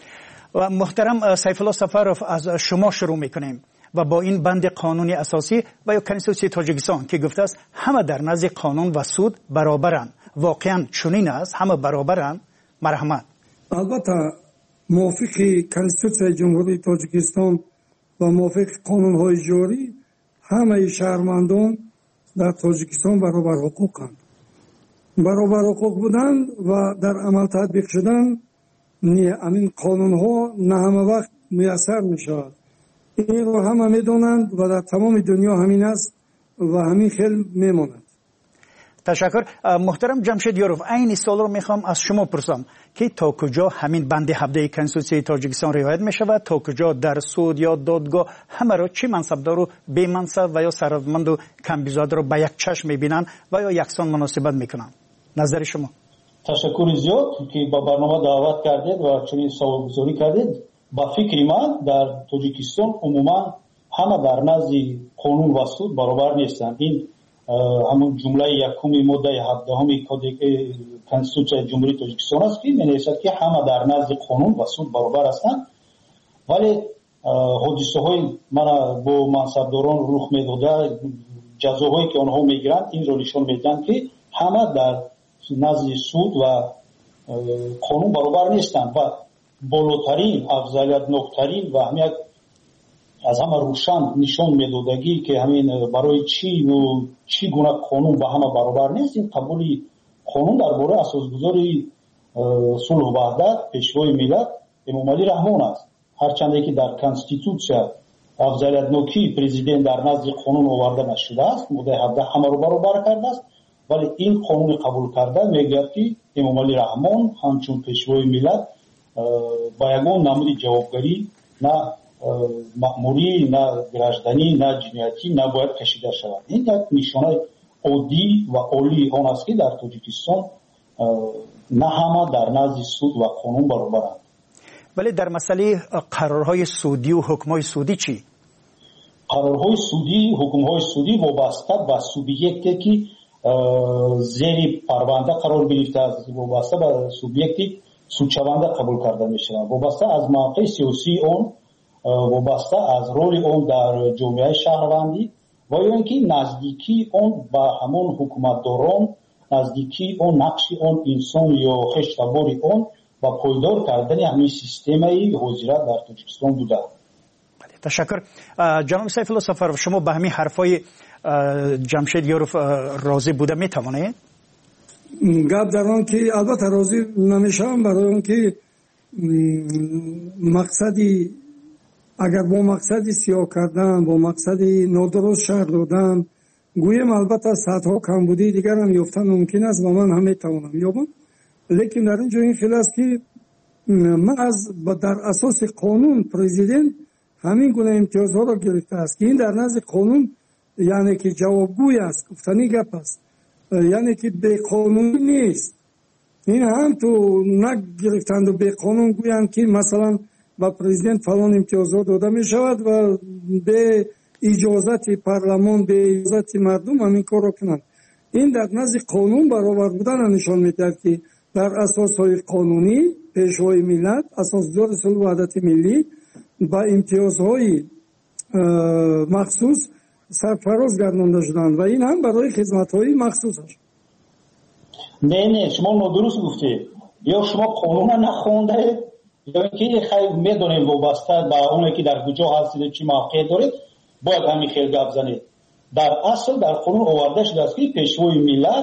و محترم سیف الله سفرов از شما شروع میکنیم و با این بند قانونی اساسی و یا کنستیتوسی تاجیکستان که گفته است همه در نزد قانون و سود برابرند، واقعا چنین است؟ همه برابرند؟ مرحمت.
البته موافق کنستیتوسیای جمهوری تاجیکستان و موافق قانون‌های جاری همه شهروندان در تاجیکستان برابر حقوقند. برابر حقوق بودن و در عمل تطبیق شدن همین قانون‌ها نه همه وقت میسر میشود. این رو همه میدونند و در تمام دنیا همین است و همین خیلی میماند.
تشکر. محترم جمشید یاروف، این سوال رو میخوام از شما پرسم که تا کجا همین بند هفده کنستیتوسیون تاجیکستان رعایت میشود، تا کجا در سود یا دادگاه همه را چه منصبدار و بی منصب و یا ثروتمند و کم بیزاد رو به یک چشم میبینن و یا یکسان مناسبت میکنن؟ نظر شما؟
تشکر زیاد که با برنامه دعوت کردید و چنین سوالگزاری کردید. با فکر من در تاجیکستان عموما همه در نزد قانون و سود برابر نیستند. این همون جمله یکم ماده هفدهم کنستیتوسیون جمهوری تاجیکستان است که می‌نویسد که همه در نزد قانون و سود برابر هستند، ولی حادثه های من با منصبداران رخ میداده، جزاهایی که آنها میگیرند این رو نشان میدن که همه در نزد سود و قانون برابر نیستند و بالاترین افضلیت‌ناکترین و همیت از همه روشن نشان میدادگی که همین برای چی و چی گونه قانون با همه برابر نیست، این قبول قانون درباره اساسگذاری صلح و وحدت پیشوای ملت امام علی رحمان است. هرچند که در کنستیتوسیا افضلیت‌ناکی پرزیدنت در نزد قانون آورده نشده است، ماده هفده همه رو برابر کرده است، ولی این قانون قبول کرده میگوید که امام علی رحمان همچون پیشوای ملت با یگان نمود جوابگری نه مأموری، نه گراجدانی، نه جنایتی نباید کشیده شود. این یک نشانه عادی و عالی آن است که در تاجیکستان نه همه در نزد سود و قانون برابرند.
ولی در مسئله قرارهای سودی و حکمهای سودی چی؟
قرارهای سودی، حکمهای سودی وابسته به سوبیکتی که زیر پرونده قرار گرفته است، وابسته به سوبیکتی سودشونده قبول کرده می شود، وابسته از موقع سیاسی اون، وابسته از رول اون در جامعه شهروندی و یا اینکه نزدیکی اون با همون حکومتداران، نزدیکی اون نقش اون انسان یا خشتباری اون و پایدار کردن همین سیستمی حضوریت در تاجیکستان بوده.
تشکر. جناب سیف الله سفرов، شما به همین حرفای جمشید یاروف راضی بوده میتوانید؟
گپ در آن که البته راضی نمیشم، برای اون که مقصدی اگر با مقصدی سیاه کردن، با مقصدی نادرست شهر دادن، گویم البته صدها کمبودی دیگر هم یافتن ممکن است و من هم میتوانم یابم، لیکن در اینجا این خیلی است که من از در اساس قانون پرزیدنت همین گونه امتیازها را گرفته است که این در نزد قانون یعنی که جوابگوی است، گفتنی گپ است، یعنی که به قانون نیست. این هم تو نگرفتند و به قانون گویند که مثلا با پرزیدنت فلان امتیازات داده می شود و به اجازت پارلمان، به اجازت مردم همین کار را کنند. این در نزد قانون برابر بودن نشان می‌دهد که در اساس‌های قانونی پیشوای ملت، اساسدار صلح و وحدت ملی با امتیازهای مخصوص سرفراز گردانده شدند و این هم برای خدمت‌های مخصوص است.
نه نه شما نادرست گفتید، یا شما قانون را نخوانده یا اینکه خیلی میدونید وابسته به اونی که در کجا هستید چی موقع دارید باید همین خیلی گپ زنید. در اصل در قانون آورده شده است که پیشوای ملت،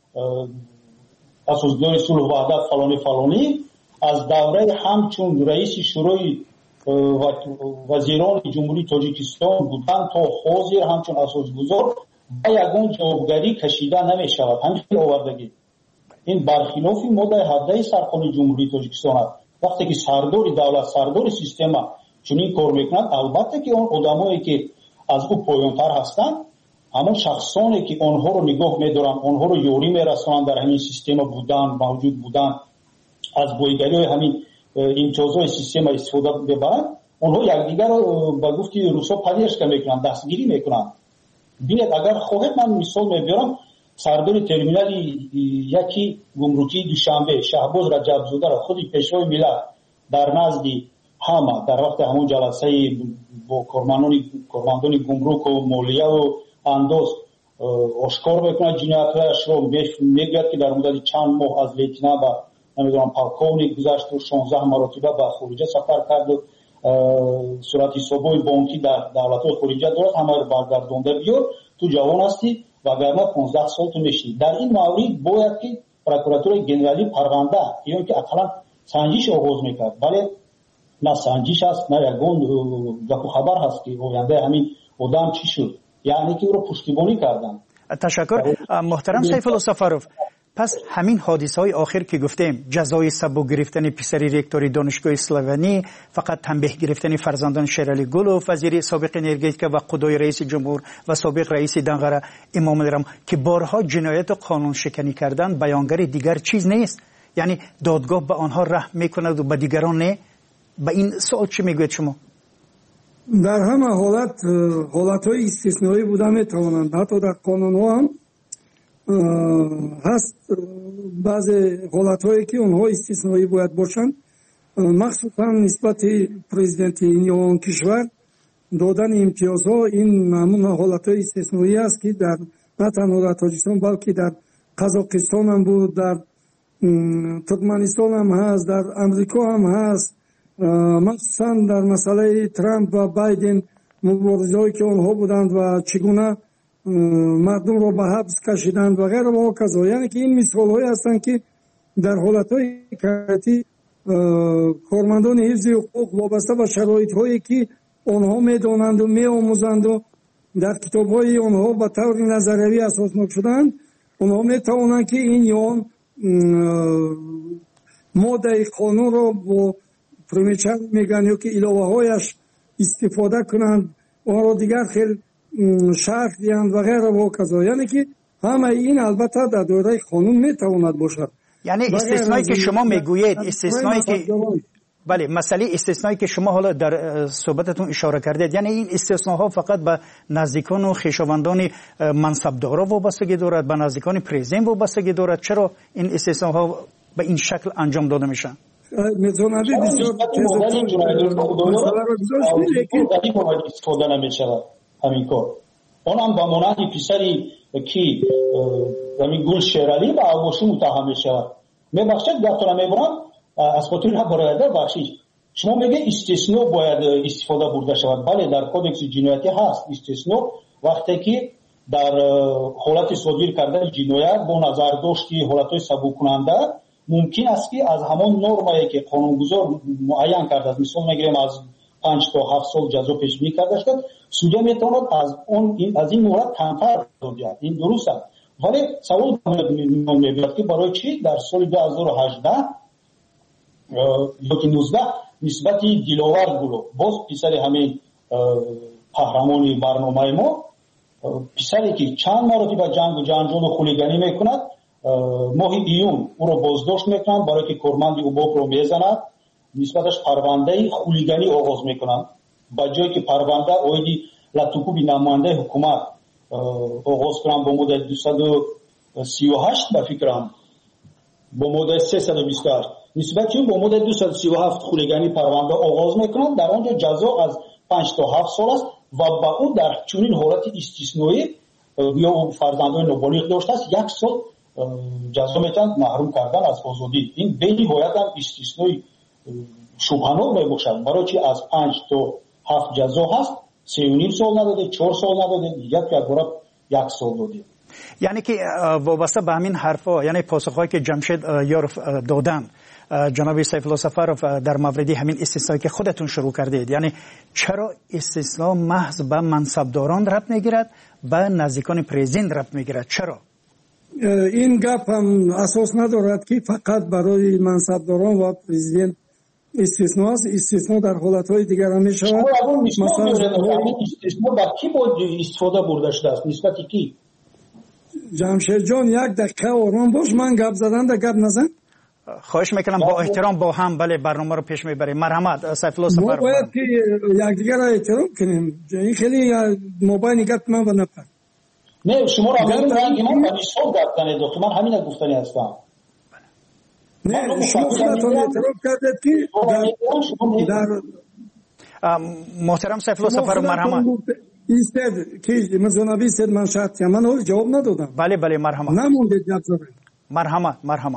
اساسدار صلح و وحدت فلانی فلانی از دوره همچون رئیس شورای وزیران جمهوری تاجیکستان بودن تا حاضر همچون اساسگذار با یگان جوابگری کشیده نمی شود. همین آوردگی این برخلاف ماده هفده سرقانون جمهوری تاجیکستان است. وقتی که سردار دولت، سردار سیستم چنین کار میکنند، البته که اون آدمایی که از او پایانتر هستند، همون شخصانی که آنها رو نگاه میدارن، آنها رو یاری میرسونن در همین سیستم بودن، موجود بودن، از بایگری های همین امتیازهای سیستم استفاده ببرن، اونها یکدیگر رو با گفتی روسا پذیرش میکنن، دستگیری میکنن. ببینید اگر خواهد من مثال میبرم، سردار ترمینال یکی گمرکی دوشنبه شهباز رجبزاده را خودی پیشوای ملت در نزد همه در وقت همون جلسه با کارمندان کارمندان گمرک و مالیه و انداز آشکار میکنه جنایتش رو، میگوید که در مدت چند ماه از لیتنانت و نمیدونم پالکونیک گذشت و شانزده مرتبه به خارجه سفر کرد و صورت حسابای بانکی در دولت‌های خارجه دارد، همه رو برگردونده بیار، تو جوان هستی وگرنه پانزده سال تو میشی. در این مورد باید که پروکراتور گنرالی پرونده یا که اقلا سنجش آغاز میکرد، ولی نه سنجش هست نه یگان گپ خبر هست که آینده همین آدم چی شد، یعنی که او رو پشتیبانی کردن.
تشکر. محترم سیف الله سفروف، پس همین حادثه های آخر که گفتیم، جزای سبک گرفتن پسری رکتوری دانشگاه اسلوونی، فقط تنبیه گرفتن فرزندان شیرعلی گلوف، وزیر سابق انرژتیک و قضای رئیس جمهور و سابق رئیس دنغره امام الرحمن که بارها جنایت و قانون شکنی کردن، بیانگر دیگر چیز نیست؟ یعنی دادگاه به آنها رحم میکند و به دیگران نه؟ به این سوال چی میگوید شما؟
در همه حالت حالت های استثنایی بوده میتوانند، حتی در قانون ها هم هست بعضی حالت هایی که اونها استثنایی باید باشند، مخصوصا نسبت پرزیدنت این کشور دادن امتیازها. این همون حالت های استثنایی است که در نه تنها در تاجیکستان بلکه در قزاقستان هم بود، در ترکمنستان هم هست، در امریکا هم هست. مخصوصا در مسئله ترامپ و بایدن مبارزه هایی که آنها بودند و چگونه مردم را به حبس کشیدند و غیره و کذا. یعنی که این مثال هایی هستند که در حالت های کارتی کارمندان حفظ حقوق وابسته به شرایط هایی که آنها میدانند و میآموزند و در کتاب های آنها به طور نظریه اساسناک شدند، آنها میتوانند که این یا ماده قانون را با پرمیچر میگن یا که علاوه هایش استفاده کنند، آن را دیگر خیلی شرح دیند و غیره و کذا. یعنی که همه این البته در دایره قانون میتواند باشد.
یعنی استثنایی که شما میگویید، استثنایی که بله، مسئله استثنایی که شما حالا در صحبتتون اشاره کردید، یعنی این استثناها فقط به نزدیکان و خویشاوندان منصبدارا وابستگی دارد، به نزدیکان پرزیدنت وابستگی دارد؟ چرا این استثناها به این شکل انجام داده میشن؟
میتونم بسیار
استفاده نمیشود همین کار. اونم با مانند پسری که همین گل شیرعلی با آغوشی متهم میشود. میبخشید دکتر میبرم از خاطر نباید بخشید. شما میگه استثنا باید استفاده برده شود. بله، در کودکس جنایتی هست استثنا وقتی که در حالت صادر کردن جنایت با نظر داشتی حالتهای سبک کننده ممکن است که از همان نرمایی که قانونگذار معین کرده است، مثلا میگیم از پنج تا هفت سال جزا پیش بینی کرده شد، سودیا میتواند از اون از این مورد کمتر بگیرد. این درست است، ولی سوال میاد که برای چی در سال دو هزار و هجده یا که نوزده نسبت دلاور گلو باز پسر همین قهرمانی برنامه ما، پسری که چند مرتبه جنگ و جنجال و خلیگانی میکند، ماه ایون او را بازداشت میکنند برای که کارمند اوباک رو میزند، نسبتش پرونده خلیگانی آغاز میکنند. با جایی که پرونده اویدی لطوکوبی نماینده حکومت آغاز کنند با مدت دویست و سی و هشت به فکرم با مدت سیصد و بیست و هشت نسبت با مدت دویست و سی و هفت خلیگانی پرونده آغاز میکنند. در آنجا جزا از پنج تا هفت سال است و با او در چنین حالت استثنایی یا فرزندان نابالغ داشته است یک سال جزا میتوند محروم کردن از آزادی. این به نهایت هم استثنایی شبهناک میباشد. برای چی از پنج تا هفت جزا هست، سه و نیم سال نداده، چهار سال نداده، دیگر که اگراب یک سال داده.
یعنی که وابسته به همین حرفا، یعنی پاسخهایی که جمشید یاروف دادن، جناب سیف الله سفروف در مورد همین استثنایی که خودتون شروع کردید، یعنی چرا استثنا محض به منصبداران ربط میگیرد، به نزدیکان پرزیدنت ربط میگیرد؟ چرا؟
این گپ هم اساس ندارد که فقط برای منصبداران و پرزیدنت استثنا است. استثنا در حالتهای دیگر هم می شود.
مثلا استثنا با کی باید استفاده برده شده است؟ نسبت کی؟
جمشید جان یک دقیقه آرام باش، من گپ زدن ده گپ نزن.
خواهش میکنم با احترام با هم بله برنامه رو پیش میبریم. مرحمت سیف الله سفروف.
ما باید که یکدیگر را احترام کنیم. این خیلی موبایل گپ من و نفر.
نه شما را میگم من با نشان گفتنی دکتر، من همین گفتنی هستم.
نه شما خودتون اعتراف کردید که در
محترم سیف الله سفروف مرحمت
ایستد که مزونابی سید من شرط من اول جواب ندادم.
بله بله مرحمت.
نمونده گپ زدن.
مرحمت مرحمت.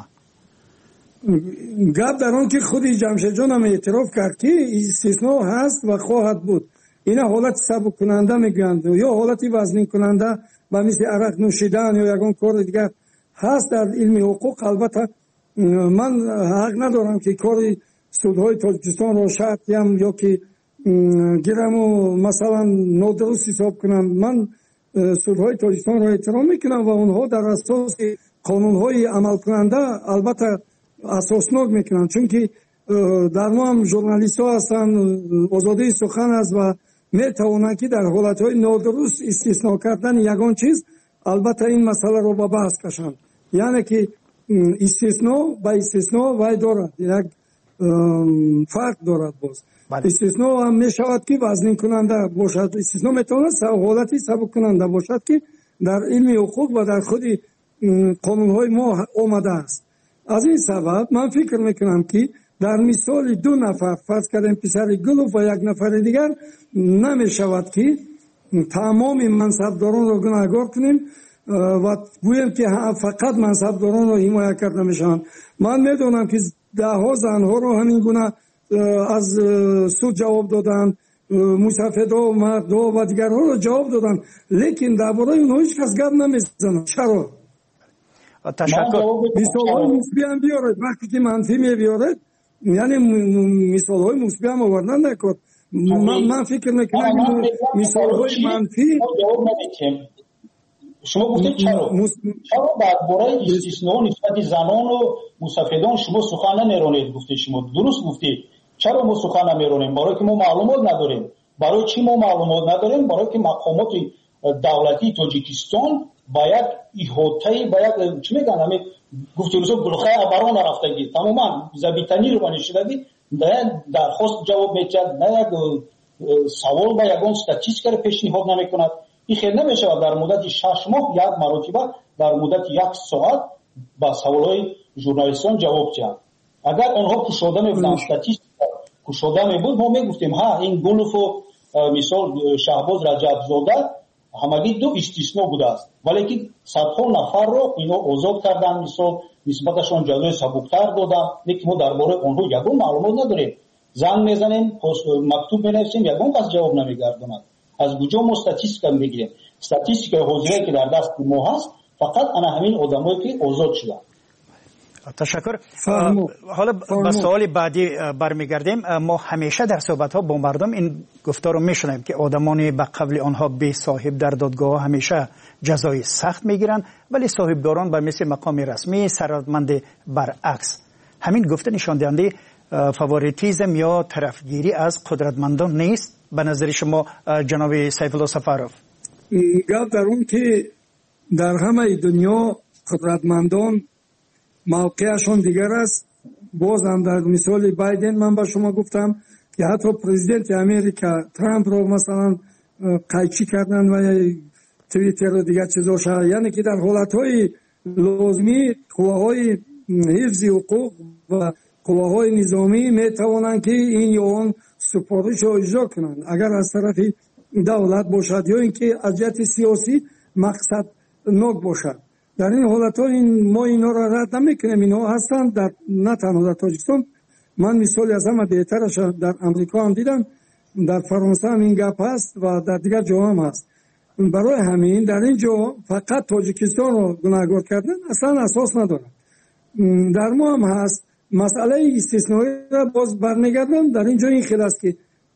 گپ در آن که خودی جمشید جان هم اعتراف کرد که استثناء هست و خواهد بود. اینا حالت سبک کننده میگویند یا حالتی وزنین کننده و مثل عرق نوشیدن یا یگان کار دیگر هست در علم حقوق. البته من حق ندارم که کار سودهای تاجیکستان رو شرطیم یا که گیرم و مثلا نادرست حساب کنم. من سودهای تاجیکستان را احترام میکنن و اونها در اساس قانونهای عمل کننده البته اساسناک میکنن، چون که در ما هم ژورنالیست ها هستن، آزادی سخن است و میتوانند که در حالتهای نادرست استثناء کردن یگان چیز البته این مسئله رو به بحث کشند. یعنی که استثناء با استثناء وای دارد، یک فرق دارد. باز استثناء هم می شود که وزن کننده باشد، استثناء میتواند حالتی سبک کننده باشد که در علم حقوق و در خود قانونهای ما آمده است. از این سبب من فکر میکنم که در مثال دو نفر فرض کردیم پسر گلوف و یک نفر دیگر نمی شود که تمام منصبداران را گناهکار کنیم و گویم که فقط منصبداران را حمایت کرده میشن. من میدونم که ده ها زنها را همین گونه از سود جواب دادن، مصفدا و مردا و دیگرها را جواب دادن، لیکن درباره اونها هیچ کس گپ نمیزنه. چرا؟
تشکر.
مثال های مثبت هم بیارد، وقتی که منفی میبیارد یعنی مثال های مثبت هم آوردن نکرد. من, من فکر میکنم مثال های منفی
شما گفتید چرا چرا درباره استثناء نسبت زنان و مصفدان شما سخن نمیرونید؟ گفتید شما درست گفتید. چرا ما سخن نمیرونیم؟ برای که ما معلومات نداریم. برای چی ما معلومات نداریم؟ برای که مقامات دولتی تاجیکستان باید احاطه باید چی میگن همین گفتید روزا گلخه ابران رفتگی تماما زبیتنی رو بنشیدگی نه درخواست جواب میدهد، نه یک سوال با یگان استاتیستیک رو پیشنهاد نمیکند. این خیلی نمیشه در مدت شش ماه یک مرتبه در مدت یک ساعت با سوالای ژورنالیستان جواب دهند. اگر آنها کشاده میبودن استاتیستیک کشاده میبود ما میگفتیم ها این گلوف و مثال شهباز رجب زاده همگی دو استثناء بوده است، ولی که صدها نفر رو اینا آزاد کردن، مثال نسبتشان جزای سبکتر دادن، لیکن ما درباره آنها یگان معلومات نداریم. زنگ میزنیم، مکتوب مینویسیم، یگان کس جواب نمیگرداند. از کجا ما استاتیستیک میگیریم؟ استاتیستیک حاضره که در دست ما هست فقط انا همین آدمایی که آزاد شدن.
تشکر. حالا به سوال بعدی برمیگردیم. ما همیشه در صحبت ها با مردم این گفتار رو میشنویم که آدمانی به قبل آنها بی صاحب در دادگاه همیشه جزای سخت میگیرن، ولی صاحبداران به مثل مقام رسمی سرمند برعکس. همین گفته نشان دهنده فاوریتیزم یا طرفگیری از قدرتمندان نیست به نظر شما جناب سیف الله سفروف؟
گفت در اون که در همه دنیا قدرتمندان موقعشون دیگر است. باز هم در مثال بایدن من با شما گفتم که حتی پرزیدنت امریکا ترامپ رو مثلا قیچی کردن و توییتر رو دیگر چیزا شد، یعنی که در حالتهای لازمی قواهای حفظ حقوق و قواهای نظامی میتوانند که این یا اون سپارش رو اجرا کنند اگر از طرف دولت باشد یا اینکه از جهت سیاسی مقصد ناک باشد. در این حالت ها این ما اینا را رد نمیکنیم. اینا هستند در نه تنها در تاجیکستان، من مثالی از همه بهترش در امریکا هم دیدم، در فرانسه هم این گپ هست و در دیگر جا هم هست. برای همین در این جا فقط تاجیکستان رو گناهکار کردن اصلا اساس نداره. در ما هم هست مسئله استثنایی را باز برمیگردم. در این جا این خیلی است که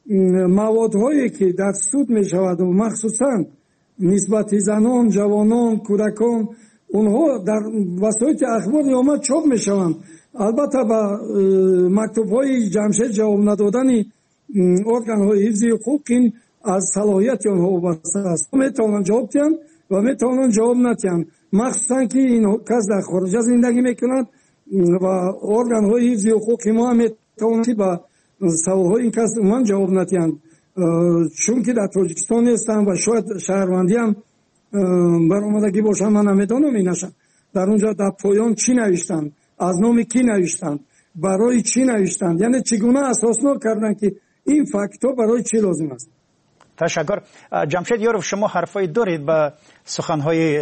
موادهایی که در سود می شود و مخصوصا نسبت زنان، جوانان، کودکان اونها در وسایل اخبار آمد چاپ می شوند. البته با مکتوب های جمشید جواب ندادن ارگان های حفظ حقوق این از صلاحیت آنها وابسته است. می توانند جواب دهند و می توانند جواب ندهند، مخصوصا که این کس در خارج زندگی می کند و ارگان های حفظ حقوق ما هم می توانند با سوال های این کس من جواب ندهند، چون که در تاجیکستان هستم و شاید شهروندی هم برآمدگی باشم من نمیدانم اینشم. در اونجا در پایان چی نوشتند، از نام کی نوشتند، برای چی نوشتند، یعنی چگونه اساسناک کردن که این فکت‌ها برای چی لازم است.
تشکر. جمشید یاروف شما حرفای دارید به سخنهای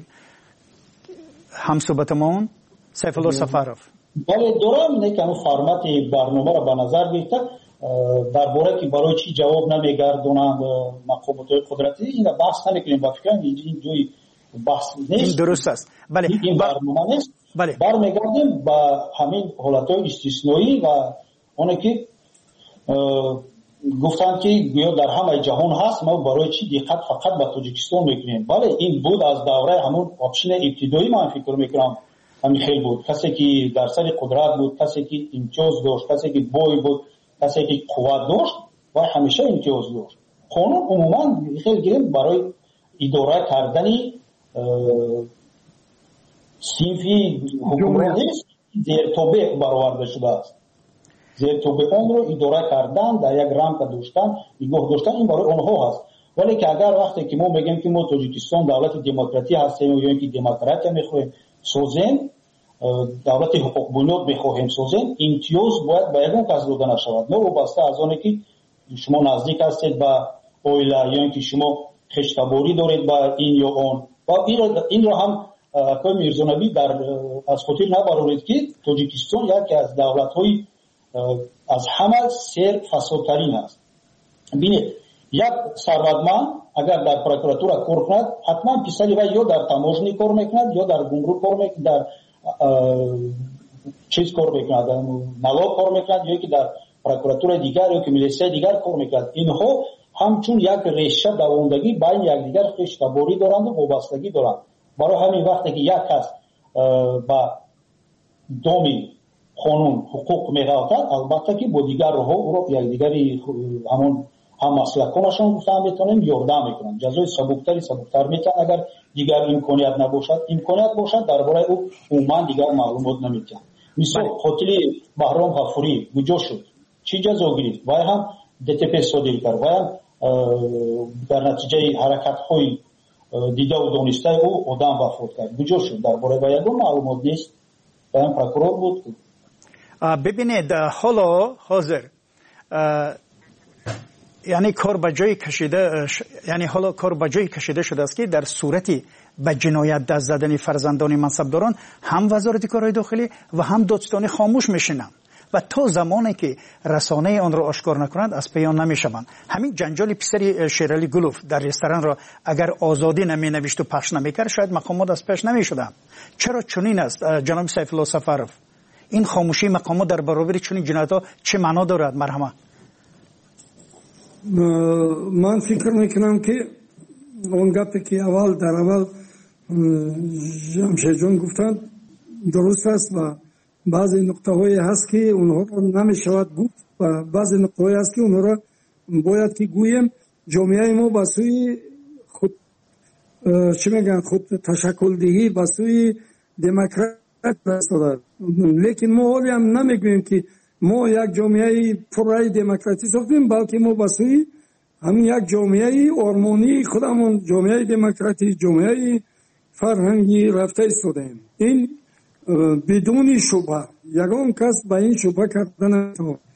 همصحبتمون سیف الله سفروف؟
بله دارم، نه که فرمت برنامه را به نظر گرفته درباره که برای چی جواب نمیگردونند مقامات قدرتی این بحث نمیکنیم. با فکرم این جوی بحث نیست.
درست است. بله
این برنامه نیست.
بله
برمیگردیم با همین حالتهای استثنایی و اون که گفتند که گویا در همه جهان هست، ما برای چی دقت فقط به تاجیکستان میکنیم؟ بله این بود از دوره همون آپشن ابتدایی. من فکر میکنم همین خیلی بود، کسی که در سر قدرت بود، کسی که امتیاز داشت، کسی که بوی بود، کسی که قوت داشت و همیشه امتیاز داشت. قانون عموما خیلی گرم برای اداره کردن صنفی حکومتی زیر توبه برآورده شده است. زیر توبه آن رو اداره کردن، در یک رمق داشتن، نگاه داشتن، این برای آنها هست. ولی که اگر وقتی که ما میگیم که ما تاجیکستان دولت دموکراتی هستیم یا اینکه دموکراتی میخوایم سازیم، دولت حقوق بنیاد میخواهیم سازیم، امتیاز باید به یگان کس داده نشود. نه وابسته از آنه که شما نزدیک هستید به اویله یا اینکه شما خشتباری دارید با این یا آن. و این را هم که میرزانبی در از خاطر نبرانید که تاجیکستان یکی از دولت‌های از همه سر فسادترین است. ببینید یک ثروتمند اگر در پروکراتورا کار کند، حتما پسری و یا در تاموژنی کار میکند یا در گمرک کار میکند، در چیز کار میکند، مالا کار میکند، یا که در پروکراتور دیگر یا که میلیسیای دیگر کار میکند. اینها همچون یک ریشه دوامدگی بین یکدیگر خشتباری دارند و وابستگی دارند. برای همین وقتی که یک کس با دامی قانون حقوق میغلطد، البته که با دیگر راه او رو یکدیگری همون هم مسلکانشون گفتن میتونیم یاردم میکنن. جزای سبکتری سبکتر میتونن اگر دیگر امکانیت نباشد. امکانیت باشد درباره او عموما دیگر معلومات نمیتونن. مثال قاتل بهرام غفوری کجا شد؟ چی جزا گرفت؟ و هم دتپ صادر کرد. و هم در نتیجه حرکت های دیده و دانسته او آدم وفات کرد. کجا شد؟ درباره و یگان معلومات نیست. و هم پروکورور بود.
ببینید حالا حاضر یعنی کار به جای کشیده یعنی حالا کار به جای کشیده شده است که در صورتی به جنایت دست زدن فرزندان منصبداران هم وزارت کارهای داخلی و هم دادستانی خاموش میشینند و تا زمانی که رسانه آن را آشکار نکنند از پیان نمیشوند. همین جنجال پسری شیرالی گلوف در رستوران را اگر آزادی نمی نوشت و پخش نمیکرد شاید مقامات از پیش نمیشدند. چرا چنین است جناب سیف الله سفرов؟ این خاموشی مقامات در برابر چنین جنایت‌ها چه معنا دارد؟ مرحمت.
من فکر میکنم که اون گپی که اول در اول جمشید جان گفتند درست است و بعضی نقطه هایی هست که اونها رو نمیشود گفت و بعضی نقطه هایی هست که اونها رو باید که گویم. جامعه ما به سوی خود چی میگن خود تشکل دهی به سوی دموکراسی رسیده، لیکن ما حالی هم نمیگوییم که ما یک جامعه پرای دموکراتی ساختیم، بلکه ما به سوی همین یک جامعه آرمانی خودمون جامعه دموکراتی جامعه فرهنگی رفته ایستادیم. این بدون شبهه یگان کس به این شبهه کردن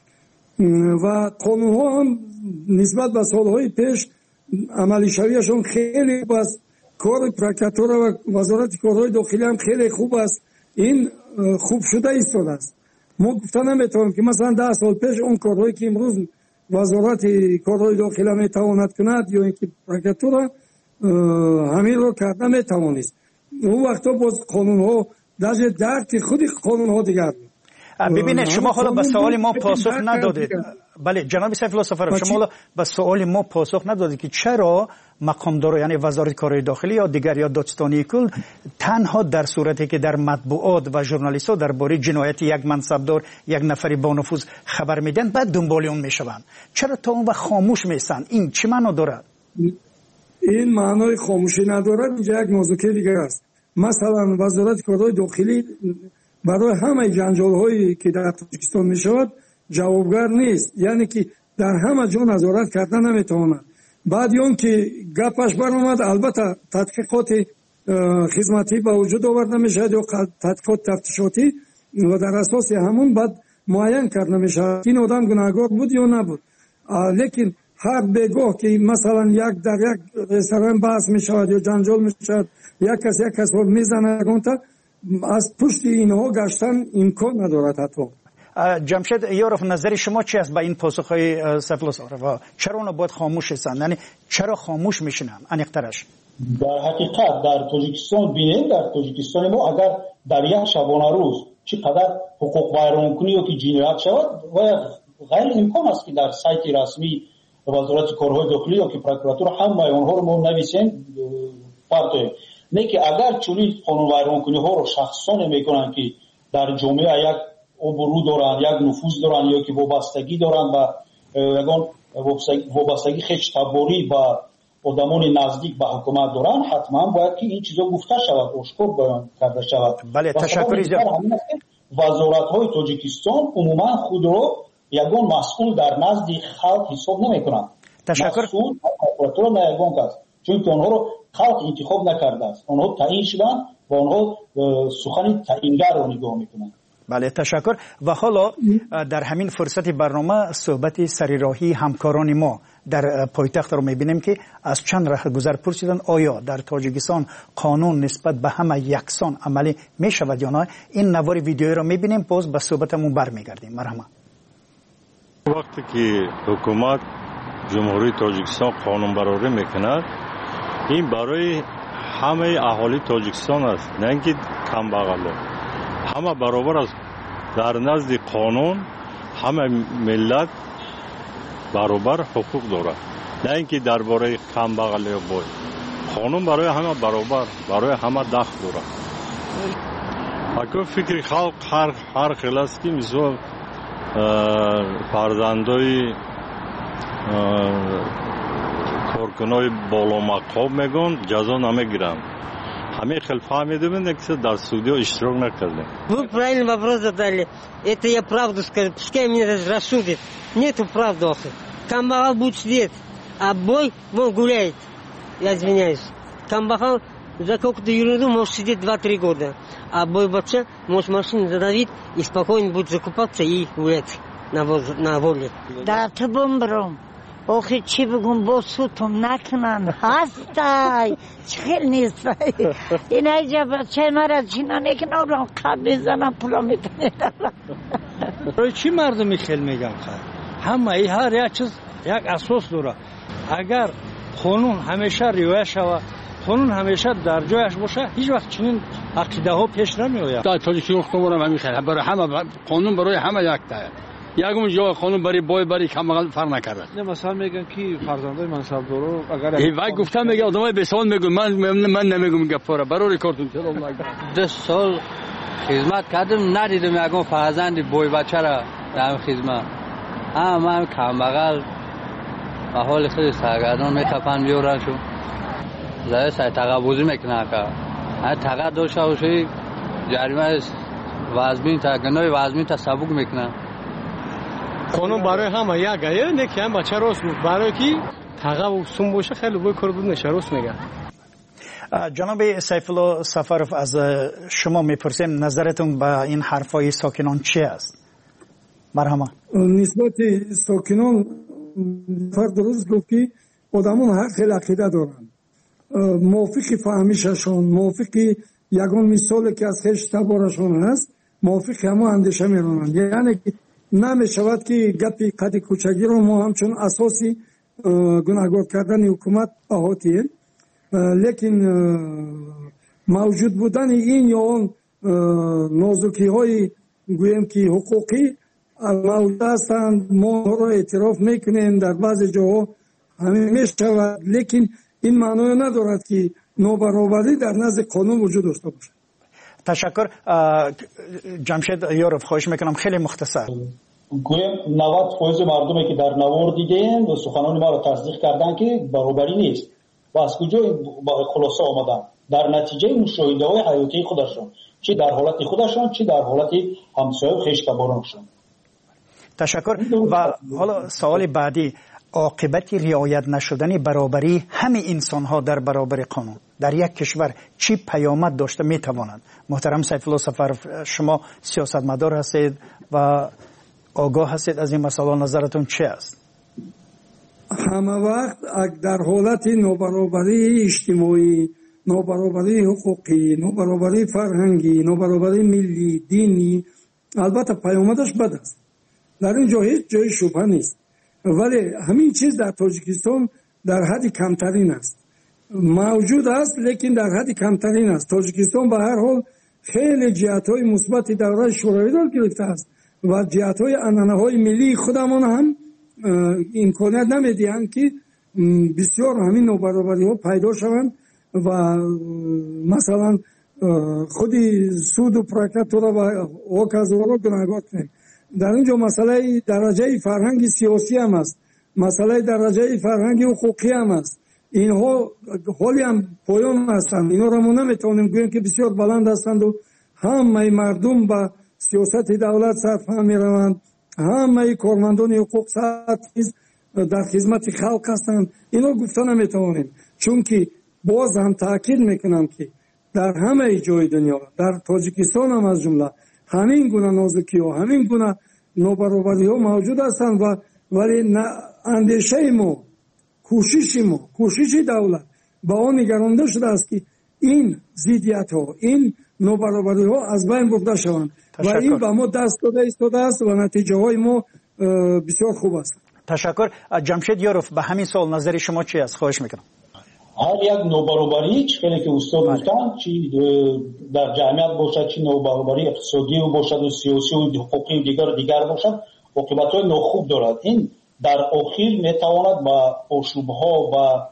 و قانون ها هم نسبت به سالهای پیش عملی شویشون خیلی خوب است. کار پروکراتور و وزارت کارهای داخلی هم خیلی خوب است. این خوب شده ایستاده است. ما گفتن نمیتونیم که مثلا ده سال پیش اون کارهایی که امروز وزارت کارهای داخلی میتواند کند یا اینکه پروکراتور همین رو کرده میتوانست. اون وقتا باز قانون ها در درک خود قانون ها دیگر.
ببینید شما حالا به سوال ما پاسخ ندادید. بله جناب سیف الله سفرov شما حالا به سوال ما پاسخ ندادید که چرا مقامدار یعنی وزارت کارهای داخلی یا دیگر یا دادستانی کل تنها در صورتی که در مطبوعات و ژورنالیست‌ها درباره جنایت یک منصبدار یک نفری با نفوذ خبر میدن بعد دنبال اون میشوند، چرا تا اون وقت خاموش میستن؟ این چه معنا دارد؟
این معنای خاموشی ندارد. اینجا یک موضوع دیگر است. مثلا وزارت کارهای داخلی برای همه جنجال‌هایی که در تاجیکستان میشود جوابگر نیست، یعنی که در همه جا نظارت کردن نمیتواند. بعد اون که گپش برآمد البته تحقیقات خدمتی به وجود آورده میشد یا تحقیقات تفتیشاتی و در اساس همون بعد معین کرده میشد این آدم گناهکار بود یا نبود. لیکن هر بگاه که مثلا یک در یک رستوران بحث میشود یا جنجال میشود یک کس یک کس رو میزنه گونتا از پشت اینها گشتن امکان ندارد. حتی
جمشید یارف نظر شما چی است با این پاسخهای سیف الله سفرov؟ چرا اونا باید خاموش هستند؟ یعنی چرا خاموش میشنن؟ انیقترش
در حقیقت در تاجیکستان بینید در تاجیکستان ما اگر در یک شبانه روز چقدر حقوق بیان کنی و که جنایت شود و غیر امکان است که در سایت رسمی وزارت کارهای داخلی یا که پروکراتور همه اونها رو ما نویسیم فرد نه که اگر چونین قانون ویرانکنی ها رو شخصانه میکنن که در جامعه یک ابرو دارن، یک نفوذ دارن یا که وابستگی دارن و یگان وابستگی خیلی تباری با آدمان نزدیک به حکومت دارن، حتما باید که این چیزا گفته شود، آشکار بیان کرده شود.
بله تشکر.
وزارت های تاجیکستان عموما خود رو یگان مسئول در نزد خلق حساب نمیکنند.
تشکر.
مسئول پروکراتور نه یگان کس، چون که آنها رو خلق انتخاب نکرده است، آنها تعیین شدن و آنها سخن تعیینگر رو نگاه میکنند.
بله تشکر. و حالا در همین فرصت برنامه صحبت سریراهی همکاران ما در پایتخت رو میبینیم که از چند رهگذر پرسیدن آیا در تاجیکستان قانون نسبت به همه یکسان عملی میشود یا نه. این نوار ویدیویی رو میبینیم، باز به صحبتمون برمیگردیم. مرحبا.
وقتی که حکومت جمهوری تاجیکستان قانون برآوری میکند، این برای همه اهالی تاجیکستان است، نه اینکه کم بغلا. همه برابر است در نزد قانون، همه ملت برابر حقوق دارد، نه اینکه درباره کم بغل یا بای. قانون برای همه برابر، برای همه دخل دارد. اگر فکر خلق هر هر خیلی است که مثلا فرزندای کارکنای بالا مقام میگن جزا نمیگیرن. همه خیلی فهمیده بودن که در судье اشتراک نکردن.
Вы правильный вопрос задали. Это я правду скажу. Пускай меня рассудит. Нету правды. Камбахал будет сидеть, а бой вон гуляет. Я извиняюсь. Камбахал за какую-то ерунду может сидеть два-три года. А бой вообще может машину задавить и спокойно будет закупаться и гулять на, воз... на воле.
Да, ты бомбром. Ох, и чи бегун босутом накнан. Хастай. Чхел нистай. И найдя бачай мара чина некна урам қаб бизанам пула митанедала.
برای چی مردمی خیل میگم خواهد؟ همه ای هر یک چیز یک اساس داره. اگر قانون همیشه رعایت شود، قانون همیشه در جایش باشه، هیچ وقت چنین عقیده ها پیش نمیآید.
در تاجیکستان قانون همین خیلی برای همه، قانون برای همه یک تایه. یکم جای قانون برای بای برای کم فرق نکرده.
نه مثلا میگن که فرزندای منصبدارو اگر
ای وای گفتم میگه آدمای به سوال میگن، من من نمیگم گپاره برای کارتون چرا
ده سال خدمت کردم ندیدم یکم فرزند بای بچه را در خدمت. اما من کم بغل و حال خیلی سرگردان میخوان بیارن شو. زای سای تقابوزی میکنه که هر تقابل داشته باشی جریمه وزمین تا گناه وزمین تا سبک میکنه.
قانون برای همه یکه، نه که هم بچه راست بود، برای کی تقابل سون باشه خیلی بای کار بود نشه راست میگه.
جناب سیف الله سفرف، از شما میپرسیم نظرتون به این حرفای ساکنان چی است؟ مرحبا.
نسبت ساکنان فرد درست گفت که آدمون هر خیلی عقیده دارن، موافق فهمیششون، موافق یگان مثال که از خیش تبارشون هست، موافق همه اندیشه میرونن. یعنی نمیشود که گپی قد کوچگی رو ما همچون اساسی گناهگار کردن حکومت احاتیه، لیکن موجود بودن این یا اون نازکی های گویم که حقوقی موجود هستند، ما رو اعتراف میکنیم، در بعض جاها همین میشود، لیکن این معنی ندارد که نابرابری در نزد قانون وجود داشته باشه.
تشکر. جمشید یارف خواهش میکنم خیلی مختصر.
گویم نود فیصد مردمی که در نوار دیدن و سخنان ما را تصدیق کردن که برابری نیست و از کجا با خلاصه آمدن در نتیجه مشاهده های حیاتی خودشون، چه در حالت خودشون چه در حالت همسایه و خویشتبارانشون.
تشکر. و حالا سوال بعدی، عاقبت رعایت نشدن برابری همه انسان ها در برابر قانون در یک کشور چی پیامد داشته میتواند؟ محترم سیف الله سفرف، شما سیاستمدار هستید و آگاه هستید از این مسئله، نظرتون چی است؟
همه وقت در حالت نابرابری اجتماعی، نابرابری حقوقی، نابرابری فرهنگی، نابرابری ملی، دینی، البته پیامدش بد است، در این جا هیچ جای شبهه نیست، ولی همین چیز در تاجیکستان در حد کمترین است، موجود است لیکن در حد کمترین است. تاجیکستان به هر حال خیلی جهت‌های مثبت دوره شوروی را گرفته است، و جهت‌های عنعنه‌های ملی خودمان هم امکانیت نمیدهند که بسیار همین نابرابری‌ها پیدا شوند و مثلا خودی سود و برکت را و اوکازو را گناهگار کنیم. در اینجا مسئله درجه فرهنگ سیاسی هم است، مسئله درجه فرهنگ حقوقی هم است. اینها حالی هم پایان هستند، اینا را ما نمیتونیم گوییم که بسیار بلند هستند و همه مردم به سیاست دولت صرف هم میروند، همه کارمندان حقوق صرف در خدمت خلق هستند. اینا گفته نمیتونیم، چون که باز هم تاکید میکنم که در همه جای دنیا، در تاجیکستان هم از جمله همین گونه نازکی ها، همین گونه نابرابری ها موجود هستند و ولی اندیشه ما، کوشش ما، کوشش دولت با آن نگرانده شده است که این ضدیت ها، این نابرابری ها از بین برده شوند و این به ما دست داده ایستاده است و نتیجه های ما بسیار خوب است.
تشکر. جمشید یاروف، به همین سوال نظر شما چی است؟ خواهش میکنم.
هر یک نوبرابری چیزی که استاد گفتن، چی در جامعه باشد، چی نوبرابری اقتصادی باشد و سیاسی و حقوقی دیگر دیگر باشد، عاقبت‌های ناخوب دارد. این در آخر میتواند با آشوب‌ها و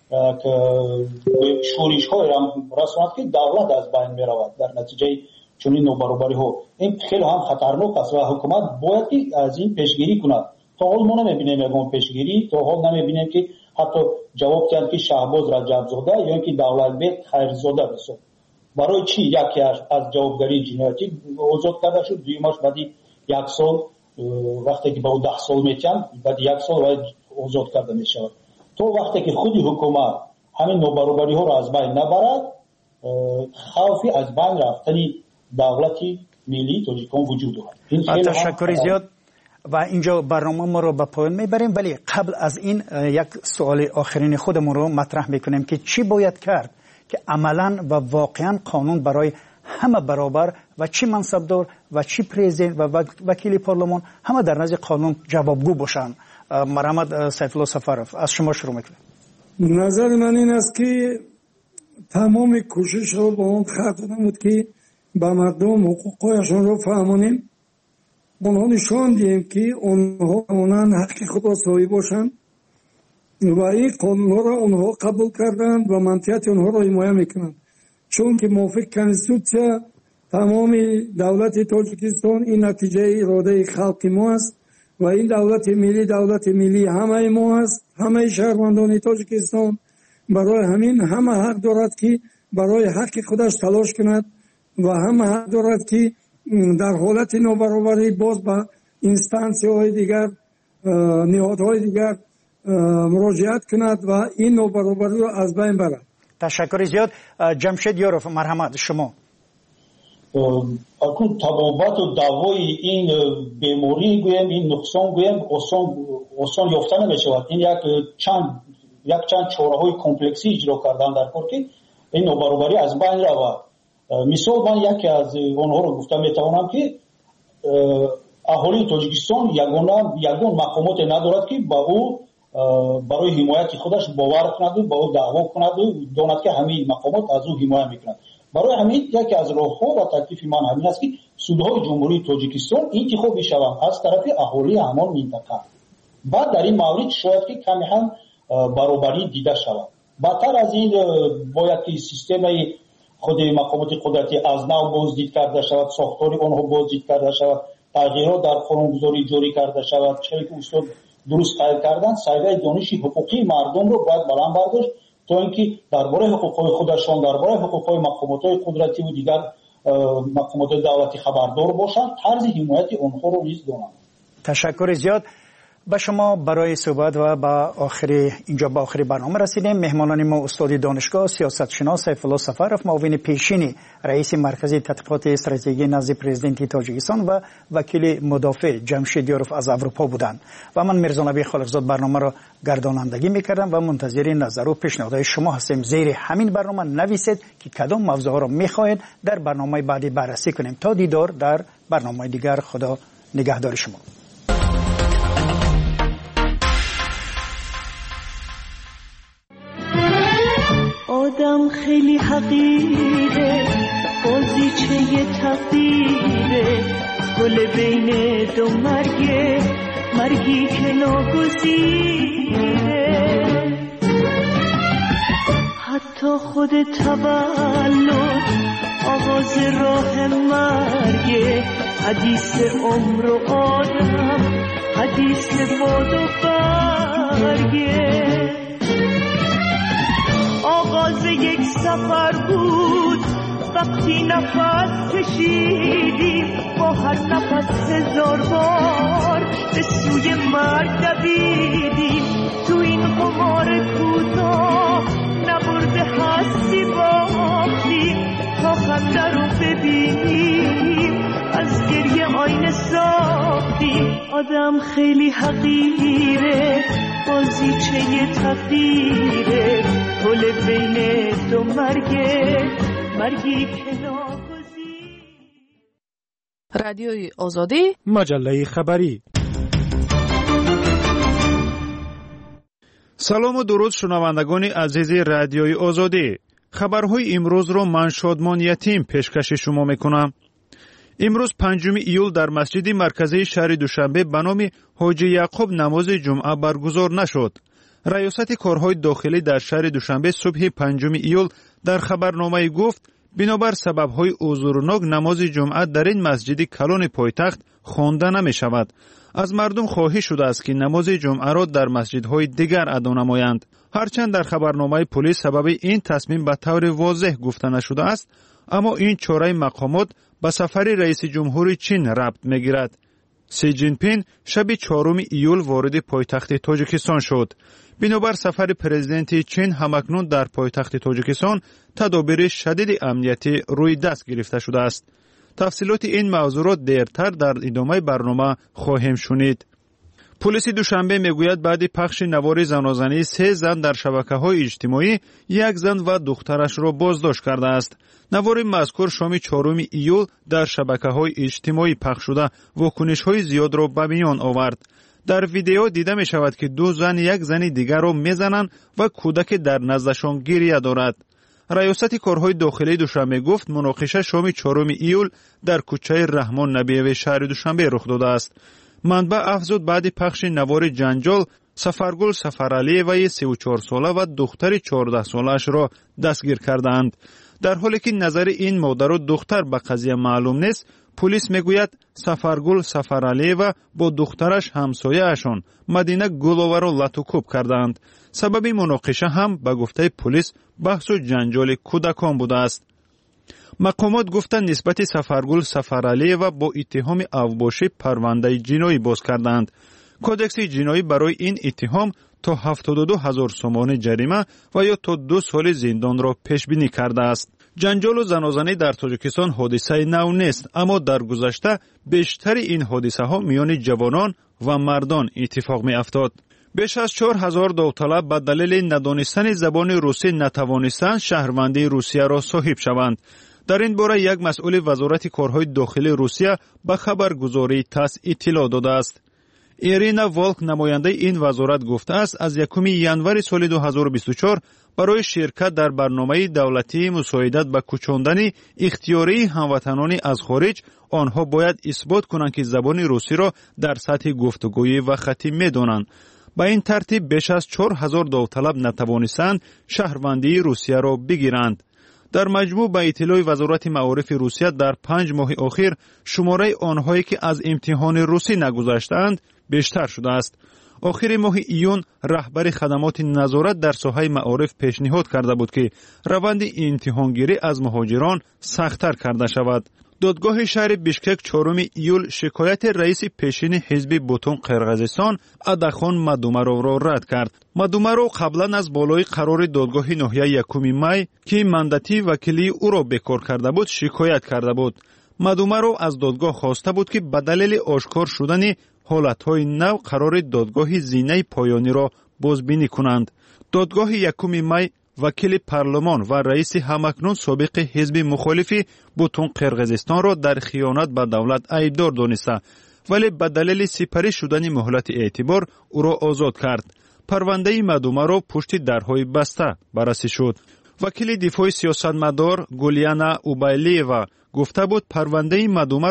شورش‌های رساند که دولت از بین میرود در نتیجه چنین نوبرابری‌ها. این خیلی هم خطرناک است و حکومت باید از این پیشگیری کند. تا حال ما نمی‌بینیم یگان پیشگیری، تا حال نمی‌بینیم که حتی جواب کرد که شهباز رجب‌زاده یا اینکه دولتبek خیرزاده بسید. برای چی یکی از جوابگری جنایتی آزاد کرده شد، دویمش بعدی یک سال وقتی که با او ده سال میتن بعد یک سال باید آزاد کرده میشود. تو وقتی که خودی حکومت همین نوبرابری ها را از بین نبرد، خوفی از بین رفتنی دولتی ملی تاجیکستان وجود دارد.
تشکر زیاد و اینجا برنامه ما رو به پایان میبریم، ولی قبل از این یک سوال آخرین خودمون رو مطرح میکنیم که چی باید کرد که عملاً و واقعاً قانون برای همه برابر و چی منصبدار و چی پرزیدنت و وکیل پارلمان همه در نزد قانون جوابگو باشند. مرحمت سیف الله سفرف، از شما شروع میکنم.
نظر من این است که تمام کوشش رو با اون خط دادم بود که به مردم حقوقایشون رو فهمانیم، اونها نشان دهیم که اونها اونان حق خود را صاحب باشند و این قانون را اونها قبول کردند و منطقیت اونها را حمایت میکنند، چون که موافق کنستیتوسیا تمام دولت تاجیکستان این نتیجه اراده خلق ما است و این دولت ملی دولت ملی همه ما است، همه شهروندان تاجیکستان. برای همین همه حق دارد که برای حق خودش تلاش کند و همه حق دارد که در حالت نابرابری باز به اینستانسی های دیگر، نهادهای دیگر مراجعت کند و این نابرابری را از بین برد.
تشکر زیاد. جمشید یاروف، مرحمت شما.
اکنون تبابت و دوای این بیماری گویم، این نقصان گویم آسان یافته نمی شود. این یک چند یک چند چاره های کمپلکسی اجرا کردن در کار که این نابرابری از بین رود. مثال من یکی از آنها رو گفتم میتوانم که اهالی تاجیکستان یگان یگان مقامات ندارد که با او برای حمایت خودش باور کند و با او دعوا کند و داند که همین مقامات از او حمایت میکنند. برای همین یکی از راهها و تکلیف من همین است که سودهای جمهوری تاجیکستان انتخاب شوند از طرف اهالی همان منطقه. بعد در این مورد شاید که کمی هم برابری دیده شود. بدتر از این باید که سیستم خود مقامات قدرتی از نو بازدید کرده شود، ساختاری آنها بازدید کرده شود، تغییرات در قانونگذاری جاری کرده شود. چه که استاد درست قائل کردن، سایه دانش حقوقی مردم رو باید بلند برداشت تا اینکه درباره حقوقهای خودشان، درباره حقوقهای مقامات قدرتی و دیگر مقامات دولتی خبردار باشند، طرز حمایت آنها رو نیز دانند.
تشکر زیاد. با شما برای صحبت و با آخری اینجا با آخری برنامه رسیدیم. مهمانان ما استاد دانشگاه سیاست شناس سیف الله سفرف، معاون پیشین رئیس مرکز تحقیقات استراتژیکی نزد پرزیدنت تاجیکستان و وکیل مدافع جمشید یاروف از اروپا بودند و من میرزا نبی خالقزاد برنامه را گردانندگی میکردم و منتظر نظر و پیشنهادهای شما هستیم. زیر همین برنامه نویسید که کدام موضوع را میخواهید در برنامه بعدی بررسی کنیم. تا دیدار در برنامه دیگر. خدا نگهدار شما.
آدم خیلی حقیره، بازیچه تقدیره، گل بین دو مرگه، مرگی که ناگزیره. حتی خود تولد آغاز راه مرگه، حدیث عمر و آدم، حدیث باد و برگه. آغاز یک سفر بود وقتی نفس کشیدیم، با هر نفس هزار بار به سوی مرگ دویدیم. تو این قمار کوتاه نبرده هستی باختیم، تا خنده رو ببینیم از گریه آینه ساختیم. آدم خیلی حقیره، بازیچه تقدیره، گل بین دو مرگه، مرگی که ناگزیر.
رادیوی آزادی،
مجله خبری. سلام و درود شنوندگان عزیز رادیوی آزادی. خبرهای امروز را من شادمان یتیم پیشکش شما میکنم. امروز پنجم ایول در مسجد مرکزی شهر دوشنبه به نام حاجی یعقوب نماز جمعه برگزار نشد. ریاست کارهای داخلی در شهر دوشنبه صبح پنجم ایول در خبرنامه گفت بنابر سبب‌های عذرناک نماز جمعه در این مسجد کلان پایتخت خوانده نمی‌شود. از مردم خواهش شده است که نماز جمعه را در مسجدهای دیگر ادا نمایند. هرچند در خبرنامه پلیس سبب این تصمیم به طور واضح گفته نشده است، اما این چاره مقامات به سفر رئیس جمهور چین ربط می‌گیرد. سی جین پین شب چهارم ایول وارد پایتخت تاجیکستان شد. بنابر سفر پرزیدنت چین همکنون در پایتخت تاجیکستان تدابیر شدید امنیتی روی دست گرفته شده است. تفصیلات این موضوع را دیرتر در ادامه برنامه خواهیم شنید. پلیس دوشنبه میگوید بعد پخش نوار زنازنی سه زن در شبکه‌های اجتماعی یک زن و دخترش را بازداشت کرده است. نوار مذکور شام چهارم ایول در شبکه‌های اجتماعی پخش شده واکنش‌های زیاد را به میان آورد. در ویدیو دیده می شود که دو زن یک زن دیگر را میزنند و کودک در نزدشان گریه دارد. ریاست کارهای داخلی دوشنبه گفت مناقشه شام چهارم ایول در کوچه رحمان نبیه شهر دوشنبه رخ داده است. منبع افزود بعد پخش نوار جنجال سفرگل سفرعلیوه سی و چهار ساله و دختر چهارده سالش را دستگیر کردند. در حالی که نظر این مادر و دختر به قضیه معلوم نیست، پلیس میگوید سفرگل سفرعلیوه با دخترش همسایه اشان مدینه گلوه را لطوکوب کردند. سبب مناقشه هم به گفته پلیس بحث و جنجال کودکان بوده است. مقامات گفتند نسبت سفرگل سفرعلیوه با اتهام اوباشی پرونده جنایی باز کردند. کودکس جنایی برای این اتهام تا هفتاد و دو هزار سومان جریمه و یا تا دو سال زندان را پیش بینی کرده است. جنجال و زنازنی در تاجیکستان حادثه نو نیست، اما در گذشته بیشتر این حادثه ها میان جوانان و مردان اتفاق می افتاد. بیش از چهار هزار داوطلب به دلیل ندانستن زبان روسی نتوانستند شهروندی روسیه را صاحب شوند. در این باره یک مسئول وزارت کارهای داخلی روسیه به خبرگزاری تاس اطلاع داده است. ایرینا والک نماینده این وزارت گفته است از یکم ژانویه سال دو هزار و بیست و چهار برای شرکت در برنامه دولتی مساعدت به کوچاندن اختیاری هموطنان از خارج آنها باید اثبات کنند که زبان روسی را در سطح گفتگویی و خطی می‌دانند. با این ترتیب بیش از چهار هزار داوطلب نتوانستند شهروندی روسیه را بگیرند. در مجموع به اطلاع وزارت معارف روسیه در پنج ماه اخیر شماره آنهایی که از امتحان روسی نگذشتند بیشتر شده است. آخر ماه ایون رهبر خدمات نظارت در ساحه معارف پیشنهاد کرده بود که روند امتحانگیری از مهاجران سخت‌تر کرده شود. دادگاه شهر بیشکک چهارم ایول شکایت رئیس پیشین حزب بوتون قرقیزستان ادخان مادومارو را رد کرد. مادومارو قبلا از بالای قرار دادگاه ناحیه یکم می که مندتی وکیلی او را بیکار کرده بود شکایت کرده بود. مادومارو از دادگاه خواسته بود که به دلیل آشکار شدن حالتهای نو قرار دادگاه زینه پایانی را بازبینی کنند. دادگاه یکم می وکیل پارلمان و رئیس همکنون سابق حزب مخالفی بوتون قرقیزستان را در خیانت به دولت عیبدار دانسته ولی به دلیل سپری شدن مهلت اعتبار او را آزاد کرد. پرونده مادومارو پشت درهای بسته بررسی شد. وکیل دفاع سیاستمدار گولیانا اوبایلیوا گفته بود پرونده مادومارو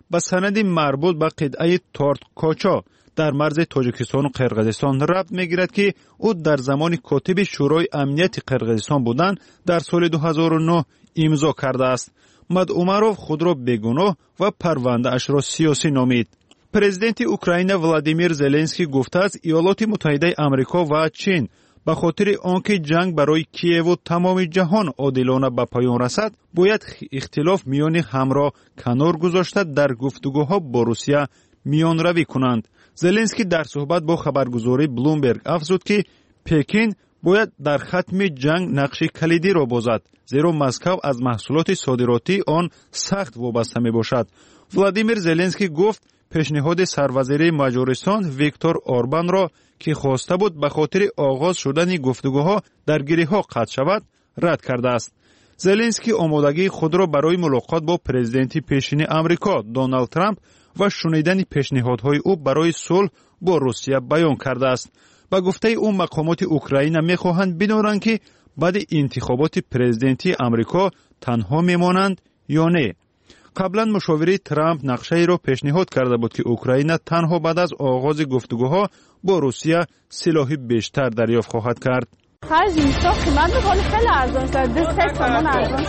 به سند مربوط به قطعه تارتکاچا در مرز تاجیکستان و قرقیزستان ربط میگیرد که او در زمان کاتب شورای امنیت قرقیزستان بودند در سال دو هزار و نه امضا کرده است. مدعومروف خود را بیگناه و پرونده اش را سیاسی نامید. پرزیدنت اوکراین ولادیمیر زلنسکی گفته است ایالات متحده آمریکا و چین به خاطر آنکه جنگ برای کیف و تمام جهان عادلانه به پایان رسد باید اختلاف میان هم را کنار گذاشته در گفتگوها با روسیه میان روی کنند. زلنسکی در صحبت با خبرگزاری بلومبرگ افزود که پکین باید در ختم جنگ نقش کلیدی را بازد، زیرا مسکو از محصولات صادراتی آن سخت وابسته می باشد. ولادیمیر زلنسکی گفت پیشنهاد سروزیر مجارستان ویکتور اوربان را که خواسته بود به خاطر آغاز شدن گفتگوها در گیری‌ها قطع شود رد کرده است. زلنسکی آمادگی خود را برای ملاقات با پرزیدنت پیشین آمریکا دونالد ترامپ و شنیدن پیشنهادهای او برای صلح با روسیه بیان کرده است. با گفته او مقامات اوکراین می‌خواهند بدانند که بعد انتخابات پرزیدنتی آمریکا تنها میمانند یا نه. قبلا مشاوره ترامپ نقشه را پیشنهاد کرده بود که اوکراین تنها بعد از آغاز گفتگوها با روسیه سلاح بیشتر دریافت خواهد کرد.
هر جنسا قیمت می‌کنه خیلی ارزان است. دو سه تومن ارزان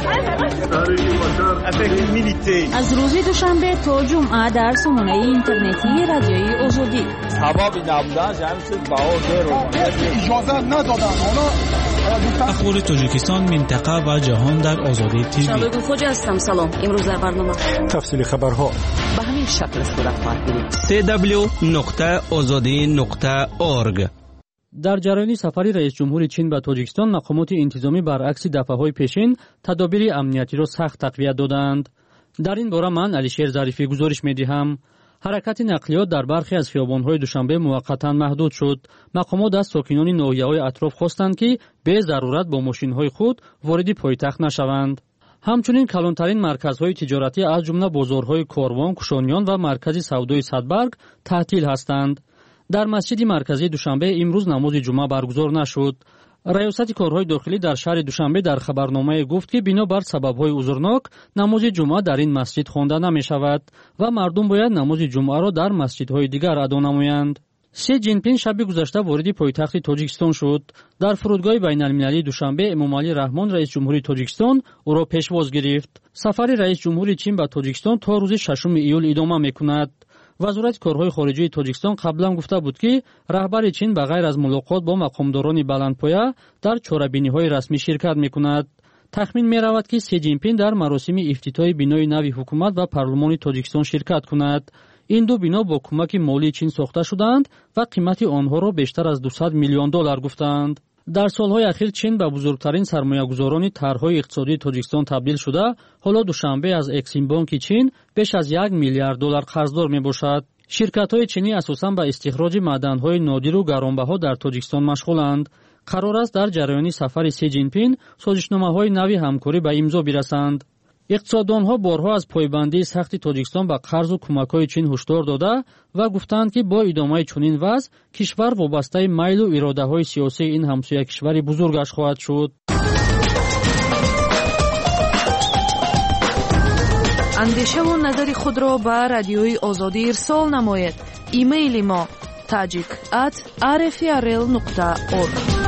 است.
از روز دوشنبه تا جمعه در سامانه اینترنتی رادیوی آزادی.
سبب نبودن جمعیت بهادر رو
اجازه ندادن. حالا
اخبار تاجیکستان، منطقه و جهان در آزادی تیوی.
شبکه خوج هستم. سلام. امروز در برنامه
تفصیل خبرها
به همین شکل صورت خواهد
سی دبلیو نقطه آزادی نقطه اورگ.
در جریان سفر رئیس جمهور چین به تاجیکستان، مقامات انتظامی برعکس دفعه‌های پیشین تدابیر امنیتی را سخت تقویت دادند. در این باره من علیشیر ظریفی گزارش می‌دهم. حرکت نقلیات در برخی از خیابان‌های دوشنبه موقتاً محدود شد. مقامات از ساکنان ناحیه‌های اطراف خواستند که به ضرورت با ماشین‌های خود وارد پایتخت نشوند. همچنین کلانترین مرکزهای تجارتی از جمله بازارهای کاروان، کوشانیان و مرکز سودای صدبرگ تعطیل هستند. در مسجد مرکزی دوشنبه امروز نماز جمعه برگزار نشد. ریاست کارهای داخلی در شهر دوشنبه در خبرنامه گفت که بنابر سبب‌های عذرناک نماز جمعه در این مسجد خوانده نمی‌شود و مردم باید نماز جمعه را در مسجدهای دیگر ادا نمایند. سی جینپین شب گذشته وارد پایتخت تاجیکستان شد. در فرودگاه بین‌المللی دوشنبه امامعلی رحمان رئیس جمهوری تاجیکستان او را پیشواز گرفت. سفر رئیس جمهوری چین به تاجیکستان تا روز ششم ایول ادامه می‌کند. وزارت کارهای خارجه تاجیکستان قبلا گفته بود که رهبر چین به غیر از ملاقات با مقامداران بلندپایه در چاره‌بینی‌های رسمی شرکت می‌کند. تخمین می‌رود که سی جینپین در مراسم افتتاح بنای نوی حکومت و پارلمان تاجیکستان شرکت کند. این دو بنا با کمک مالی چین ساخته شدند و قیمت آنها را بیشتر از دویست میلیون دلار گفتند. در سالهای اخیر چین به بزرگترین سرمایه‌گذاران طرح‌های اقتصادی تاجیکستان تبدیل شده. حالا دوشنبه از اکسیم بانک چین بیش از یک میلیارد دلار قرضدار میباشد. شرکت‌های چینی اساساً به استخراج معدن‌های نادر و گرانبها در تاجیکستان مشغولند. قرار است در جریان سفر سی جینپین سازشنامه‌های نوی همکاری به امضا برسند. اقتصاددانها بارها از پایبندی سخت تاجیکستان به قرض و کمک‌های چین هشدار داده و گفتند که با ادامه چنین وضع کشور وابسته میل و اراده‌های سیاسی این همسایه کشور بزرگش خواهد شد.
اندیشه و نظر خود را به رادیوی آزادی ارسال نمایید. ایمیل ما تاجیک ات آر اف ار ال نقطه اورگ.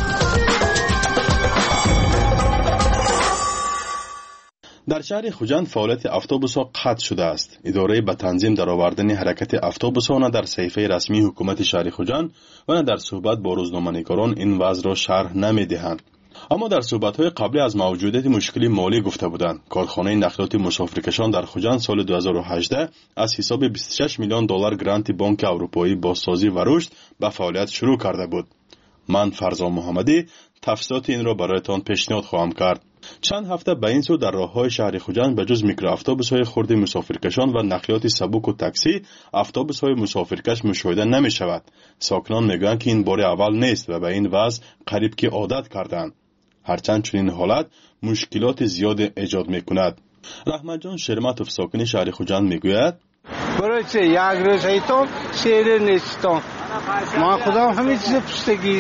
در شهر خوجند فعالیت اتوبوس‌ها قطع شده است. اداره به تنظیم درآوردن حرکت اتوبوس‌ها نه در صحیفه رسمی حکومت شهر خوجند و نه در صحبت با روزنامه‌نگاران این وضع را شرح نمی‌دهند. اما در صحبت‌های قبلی از موجودیت مشکلی مالی گفته بودند. کارخانه نقلیات مسافرکشان در خوجند سال دو هزار و هجده از حساب بیست و شش میلیون دلار گرانت بانک اروپایی بازسازی و رشد به فعالیت شروع کرده بود. من فرزان محمدی تفصیلات این را برایتان پیشنهاد خواهم کرد. چند هفته به این سو در راه‌های شهر خوجند به جز میکرو اتوبوس‌های خرد مسافرکشان و نقلیات سبک و تاکسی، اتوبوس‌های مسافرکش مشاهده نمی‌شود. ساکنان میگویند که این بار اول نیست و به این وضع قریب که عادت کردند. هرچند چنین حالت مشکلات زیاد ایجاد می‌کند. رحمت جان شرمتوف ساکن شهر خوجند میگوید
برای چه یک روز ایتون سیر نیستم. ما خودم همه چیز پشتگی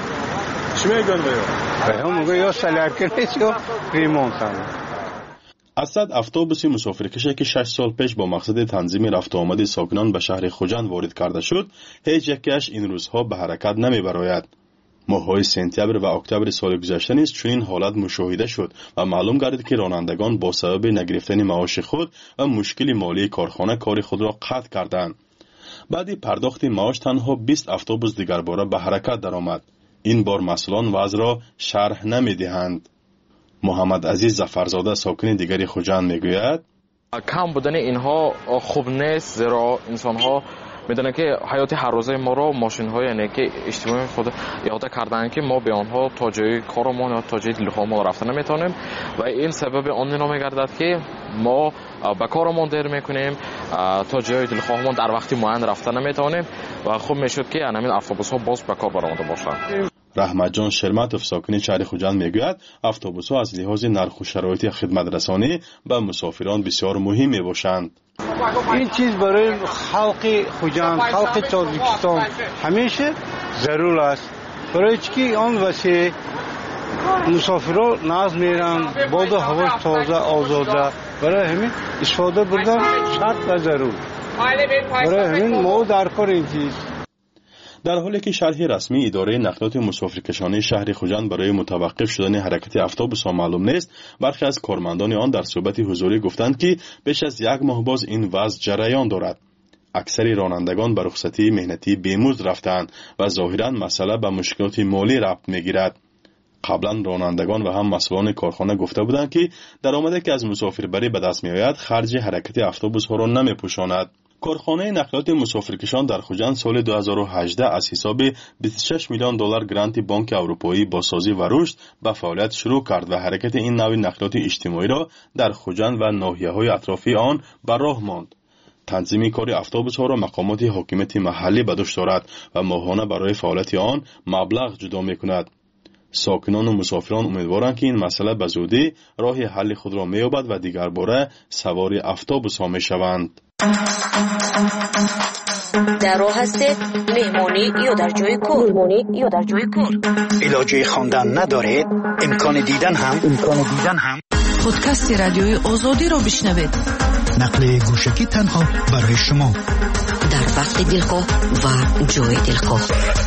چی میگن بایو؟
بایو میگه یا سلرکه نیست یا ریمونت هم.
اسد اتوبوس مسافرکشی که شش سال پیش با مقصد تنظیم رفت و آمد ساکنان به شهر خوجند وارد کرده شد، هیچ یکیش این روزها به حرکت نمی براید. ماه‌های سپتامبر و اکتبر سال گذشته نیز چنین حالت مشاهده شد و معلوم گردید که رانندگان با سبب نگرفتن معاش خود و مشکل مالی کارخانه کار خود را قطع کردند. بعد پرداخت معاش تنها بیست اتوبوس دیگر باره به حرکت درآمد. این بار مسئولان وضع را شرح نمی‌دهند. محمد عزیز ظفرزاده ساکن دیگری خوجند میگوید
کم بودن اینها خوب نیست، زیرا انسان‌ها میدونن که حیات هر روزه ما را ماشین های یعنی که اجتماعی خود احاطه کردن که ما به آنها تا جای کارمون یا تا جای دلخواهمون رفتن نمیتونیم و این سبب آن نمیگردد که ما به کارمون دیر میکنیم، تا جای دلخواهمون در وقت معین رفتن نمیتونیم و خوب میشد که همین اتوبوس ها باز به کار برآمده باشند.
رحمت جان شرمتوف ساکن شهر خوجند میگوید اتوبوس ها از لحاظ نرخ و شرایط خدمت رسانی به مسافران بسیار مهم میباشند.
این چیز برای خلق خوجند، خلق تاجیکستان همیشه ضرور است. برای چی آن واسه مسافران ناز میرن، باد و هوا تازه آزاده، برای همین استفاده بردن شرط و ضرور. برای همین ما در کار این چیز.
در حالی که شرح رسمی اداره نقلات مسافرکشانی شهر خوجند برای متوقف شدن حرکت اتوبوس‌ها معلوم نیست، برخی از کارمندان آن در صحبت حضوری گفتند که بیش از یک ماه باز این وضع جریان دارد. اکثر رانندگان به رخصتی مهنتی بیمزد رفتند و ظاهراً مسئله به مشکلات مالی ربط می‌گیرد. قبلا رانندگان و هم مسئولان کارخانه گفته بودند که درآمدی که از مسافربری به دست می‌آید خرج حرکت اتوبوس‌ها را نمی‌پوشاند. کارخانه نقلات مسافرکشان در خوجند سال دو هزار و هجده از حساب بیست و شش میلیون دلار گرانت بانک اروپایی با سازی و رشد به فعالیت شروع کرد و حرکت این نوع نقلات اجتماعی را در خوجند و ناحیه‌های اطرافی آن بر راه ماند. تنظیم کار اتوبوس‌ها را مقامات حاکمیت محلی به دوش دارد و ماهانه برای فعالیت آن مبلغ جدا می‌کند. ساکنان و مسافران امیدوارند که این مسئله به زودی راه حل خود را می‌یابد و دیگر باره سوار اتوبوس‌ها می‌شوند.
در راه هستید، مهمانی یا در جای کار، مهمانی یا در جای کار.
علاجه خواندن ندارید، امکان دیدن هم امکان دیدن هم
پادکست رادیوی آزادی را بشنوید.
نقل گوشکی تنها برای شما
در وقت دلخواه و جای دلخواه.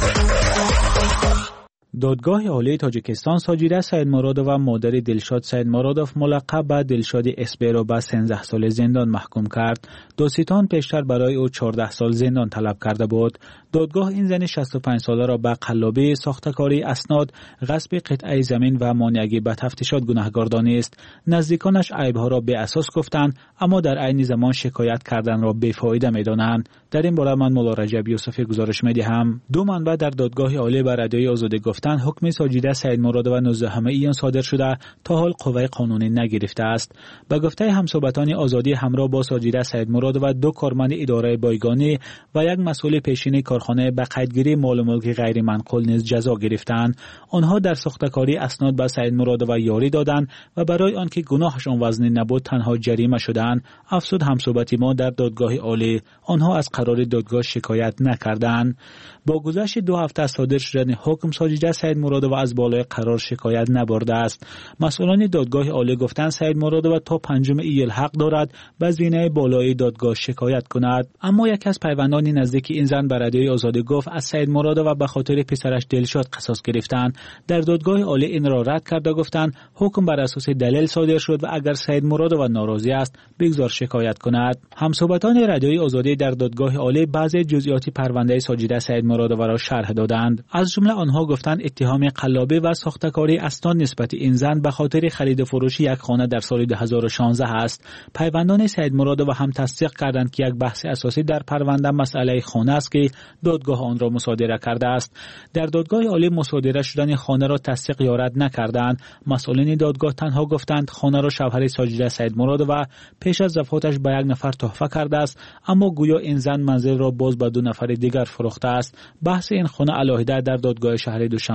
دادگاه عالی تاجیکستان ساجیده سید مرادوف و مادر دلشاد سید مرادوف ملقب به دلشاد اسبی را به سیزده سال زندان محکوم کرد. دادستان پیشتر برای او چهارده سال زندان طلب کرده بود. دادگاه این زن شصت و پنج ساله را به قلابی، ساختکاری اسناد، غصب قطعه زمین و مانعگی به تفتیشات گناهکار دانست. نزدیکانش عیبها را به اساس گفتند، اما در عین زمان شکایت کردن را بی‌فایده می‌دانند. در این باره من مولا رجب یوسفی گزارش می‌دهم. دو منبع در دادگاه عالی بر رادیوی آزادی گفتند حکم ساجیده سید مرادوف و نوزدهم ایان صادر شده تا حال قوه قانونی نگرفته است. به گفته همصحبتان آزادی همراه با ساجیده سید مرادوف و دو کارمند اداره بایگانی و یک مسئول پیشین کارخانه به قیدگیری مال و ملک غیر منقول نیز جزا گرفتند. آنها در ساختکاری اسناد به سید مرادوف یاری دادند و برای آنکه گناهشان وزنی نبود تنها جریمه شدند. افسود همصحبتی ما در دادگاه عالی آنها از قرار دادگاه شکایت نکردند. با گذشت دو هفته از صادر شدن حکم ساجیده سید مرادوف از بالای قرار شکایت نبرده است. مسئولان دادگاه عالی گفتند سید مرادوف تا پنجم ایل حق دارد به زینه بالای دادگاه شکایت کند. اما یکی از پیوندان نزدیک این زن به رادیوی آزادی گفت از سید مرادوف به خاطر پسرش دلشاد قصاص گرفتند. در دادگاه عالی این را رد کرده گفتند حکم بر اساس دلیل صادر شد و اگر سید مرادوف ناراضی است بگذار شکایت کند. همصحبتان رادیوی آزادی در دادگاه عالی بعضی جزئیات پرونده ساجیده سید مرادوف را شرح دادند. از جمله آنها گفتند اتهام قلابی و ساختکاری اسناد نسبت این زن به خاطر خرید و فروش یک خانه در سال دو هزار و شانزده است. پیوندان سید مرادوف هم تصدیق کردند که یک بحث اساسی در پرونده مسئله خانه است که دادگاه آن را مصادره کرده است. در دادگاه عالی مصادره شدن خانه را تصدیق یا رد نکردند. مسئولین دادگاه تنها گفتند خانه را شوهر ساجیده سید مرادوف پیش از وفاتش به یک نفر تحفه کرده است، اما گویا این زن منزل را باز به دو نفر دیگر فروخته است. بحث این خانه علاهده در دادگاه شهر دوشنبه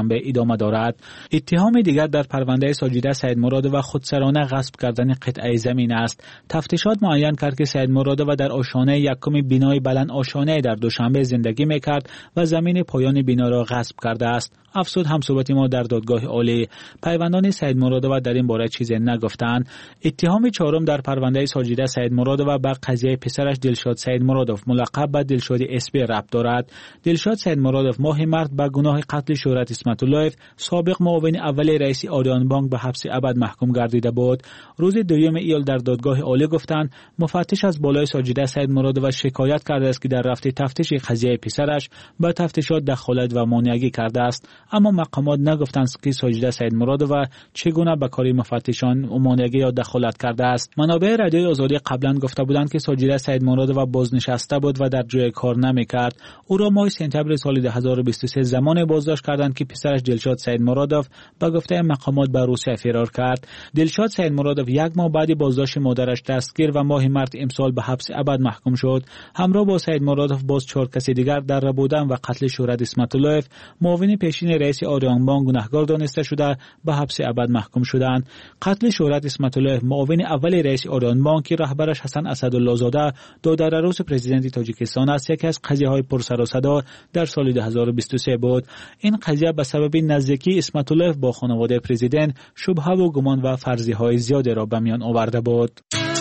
دوشنبه ادامه دارد. اتهام دیگر در پرونده ساجیده سید مراد و خودسرانه غصب کردن قطعه زمین است. تفتیشات معین کرد که سید مراد و در آشانه یکم بینای بلند آشانه در دوشنبه زندگی میکرد و زمین پایان بنا را غصب کرده است. افسود همصحبت ما در دادگاه عالی. پیوندان سید مراد و در این باره چیزی نگفتند. اتهام چهارم در پرونده ساجیده سید مراد و به قضیه پسرش دلشاد سید مرادوف ملقب به دلشاد اسبی ربط دارد. دلشاد سید مرادوف ماه مارس به گناه قتل شهرت اسمت الله سابق معاون اول رئیس آریان بانک به حبس ابد محکوم گردیده بود. روز دوم ایول در دادگاه عالی گفتند مفتش از بالای ساجیده سید مرادوف شکایت کرده است که در رفته تفتیش قضیه پسرش به تفتیشات دخالت و مانعگی کرده است، اما مقامات نگفتند که ساجیده سید مرادوف چگونه به کار مفتشان و مانعگی یا دخالت کرده است. منابع رادیوی آزادی قبلا گفته بودند که ساجیده سید مرادوف بازنشسته بود و در جای کار نمیکرد. او را ماه سپتامبر سال دو هزار و بیست و سه زمان بازداشت کردند که پسرش دلشاد سید مرادوف به گفته مقامات به روسیه فرار کرد. دلشاد سید مرادوف یک ماه بعد بازداشت مادرش دستگیر و ماه مارس امسال به حبس ابد محکوم شد. همراه با سید مرادوف باز چهار کسی دیگر در ربودن و قتل شهرت اسمت الله معاون پیشین رئیس آریان بانک گناهکار دانسته شده به حبس ابد محکوم شدند. قتل شهرت اسمت الله معاون اول رئیس آریان بانک که رهبرش حسن اسدالله زاده دو در عروس پرزیدنت تاجیکستان است، یکی از قضیه‌های پرسر و صدا در سال دو هزار و بیست و سه بود. این قضیه به سبب نزدیکی اسمت الله با خانواده پرزیدنت شبهه و گمان و فرضیه‌های زیادی را به میان آورده بود.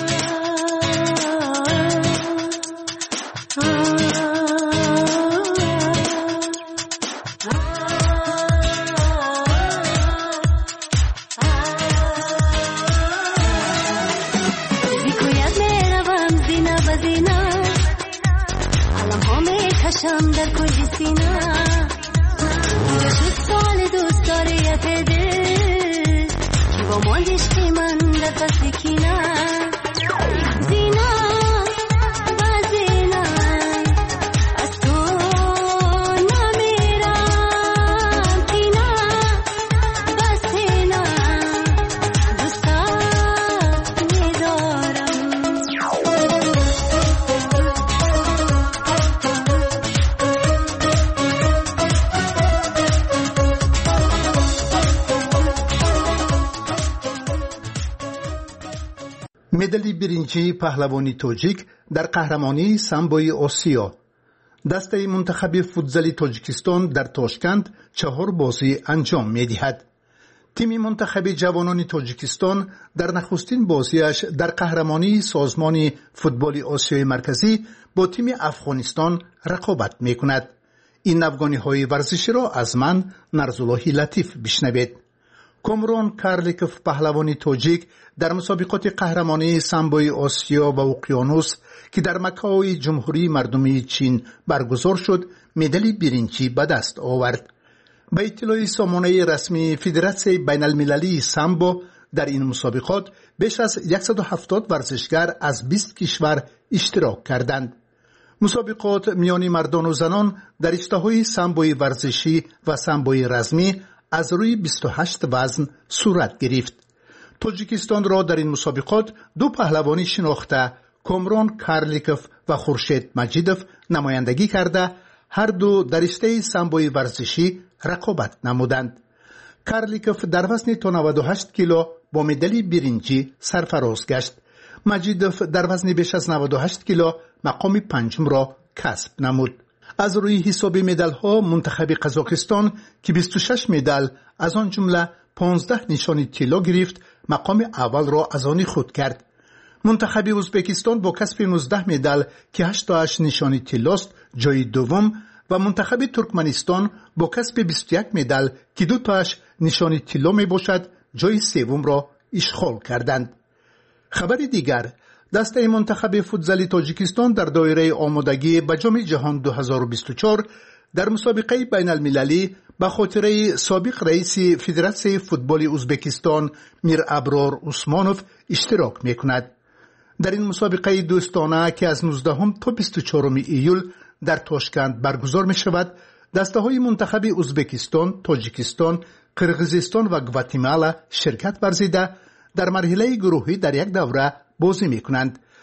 شم در کل سینا شد سال دوست داریت دل که با ماندش که من در فصل کینا زینا و زینا از تو نمیرم کینا بس تینا دوستا ندارم.
مدال برنجی پهلوانی تاجیک در قهرمانی سامبوی آسیا. دسته منتخب فوتزال تاجیکستان در تاشکند چهار بازی انجام می‌دهد. تیم منتخب جوانان تاجیکستان در نخستین بازیش در قهرمانی سازمان فوتبال آسیای مرکزی با تیم افغانستان رقابت می‌کند. این افغانی‌های ورزشی را از من نرزالله لطیف بشنوید. کامران کارلیکوف پهلوانی تاجیک در مسابقات قهرمانی سامبوی آسیا و اقیانوس که در مکه جمهوری مردمی چین برگزار شد مدال برنجی به دست آورد. به اطلاع سامانه رسمی فدراسیون بین المللی سامبو در این مسابقات بیش از صد و هفتاد ورزشگر از بیست کشور اشتراک کردند. مسابقات میان مردان و زنان در رشته‌های سامبوی ورزشی و سامبوی رزمی از روی بیست و هشت وزن صورت گرفت. تاجیکستان را در این مسابقات دو پهلوانی شناخته کامران کارلیکوف و خورشید مجیدوف نمایندگی کرده هر دو در رشته سامبوی ورزشی رقابت نمودند. کارلیکوف در وزن تا نود و هشت کیلو با مدال برنجی سرفراز گشت. مجیدوف در وزن بیش از نود و هشت کیلو مقام پنجم را کسب نمود. از روی حساب مدال ها منتخب قزاقستان که بیست و شش مدال از آن جمله پانزده نشانی طلا گرفت مقام اول را از آن خود کرد. منتخب ازبکستان با کسب نوزده مدال که هشت تا هشت نشانی طلاست جای دوم و منتخب ترکمنستان با کسب بیست و یک مدال که دو تاش نشانی طلا می باشد جای سوم را اشغال کردند. خبر دیگر، دسته منتخب فوتزال تاجیکستان در دایره آمادگی به جام جهان دو هزار و بیست و چهار در مسابقه بین المللی به خاطر سابق رئیس فدراسیون فوتبال ازبکستان میر ابرار عثمانوف اشتراک می کند. در این مسابقه دوستانه که از نوزدهم تا بیست و چهارم ایول در تاشکند برگزار می شود، دسته های منتخب ازبکستان، تاجیکستان، قرقیزستان و گواتیمالا شرکت ورزیده در مرحله گروهی در یک دوره بازی می کنند.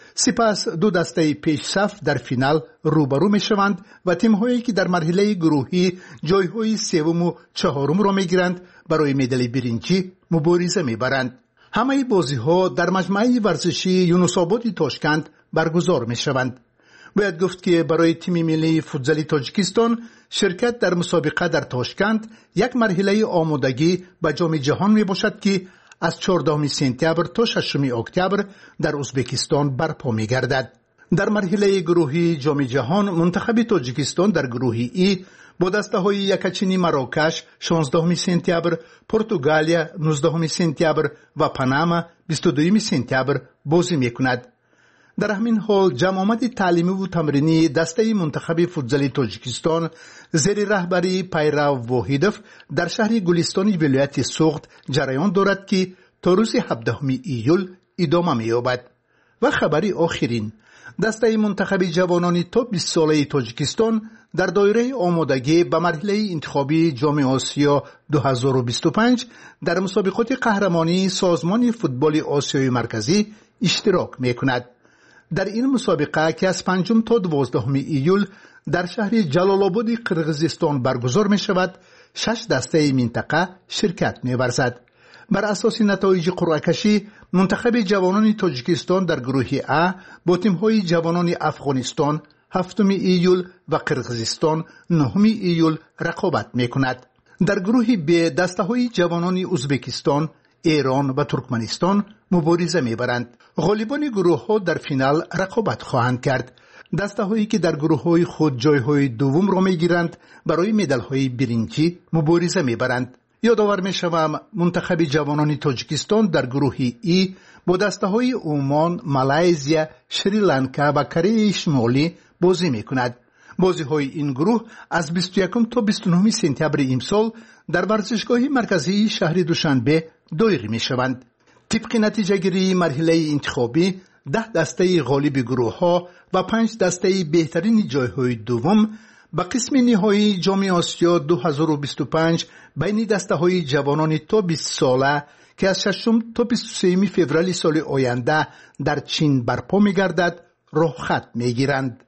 سپس دو دسته پیش صف در فینال روبرو می شوند و تیم هایی که در مرحله گروهی جای های سوم و چهارم را می گیرند برای مدال برنجی مبارزه می برند. همه بازی ها در مجمع ورزشی یونس آباد تاشکند برگزار می شوند. باید گفت که برای تیم ملی فوتزال تاجیکستان شرکت در مسابقه در تاشکند یک مرحله آمادگی به جام جهان می باشد که از چهاردهم سپتامبر تا ششم اکتبر در ازبکستان برپا می گردد. در مرحله گروهی جام جهان منتخب تاجیکستان در گروهی ای با دسته های یکچینی مراکش شانزدهم سپتامبر، پرتغالیا نوزدهم سپتامبر و پاناما بیست و دوم سپتامبر بازی می کند. در همین حال جمع آمد تعلیمی و تمرینی دسته منتخب فوتزال تاجیکستان زیر رهبری پیرو واحدوف در شهر گلستان ولایت سوخت جریان دارد که تا روز هفدهم ایول ادامه می‌یابد. و خبری آخرین، دسته منتخب جوانان تا بیست ساله تاجیکستان در دایره آمادگی به مرحله انتخابی جام آسیا دو هزار و بیست و پنج در مسابقات قهرمانی سازمان فوتبال آسیای مرکزی اشتراک می‌کند. در این مسابقه که از پنجم تا دوازدهم ایول در شهر جلال آباد قرقیزستان برگزار می شود، شش دسته منطقه شرکت می ورزد. بر اساس نتایج قرعه کشی منتخب جوانان تاجیکستان در گروه ا با تیم های جوانان افغانستان هفتم ایول و قرقیزستان نهم ایول رقابت می کند. در گروه ب دسته های جوانان ازبکستان، ایران و ترکمنستان مبارزه می‌برند. غالبان گروه ها در فینال رقابت خواهند کرد. دسته هایی که در گروه های خود جای های دوم را می‌گیرند برای مدال های برنجی مبارزه می‌برند. یادآور می‌شوم منتخب جوانان تاجیکستان در گروه ای با دسته های عمان، مالایزیا، شریلانکا و کره شمالی بازی می‌کند. بازی های این گروه از بیست و یکم تا بیست و نهم سپتامبر امسال در ورزشگاه مرکزی شهر دوشنبه دایر می شوند. طبق نتیجه گیری مرحله انتخابی ده دسته غالب گروه ها و پنج دسته بهترین جای های دوم به قسم نهایی جام آسیا دو هزار و بیست و پنج بین دسته های جوانان تا بیست ساله که از ششم تا بیست و سوم فوریه سال آینده در چین برپا می گردد راه خط می گیرند.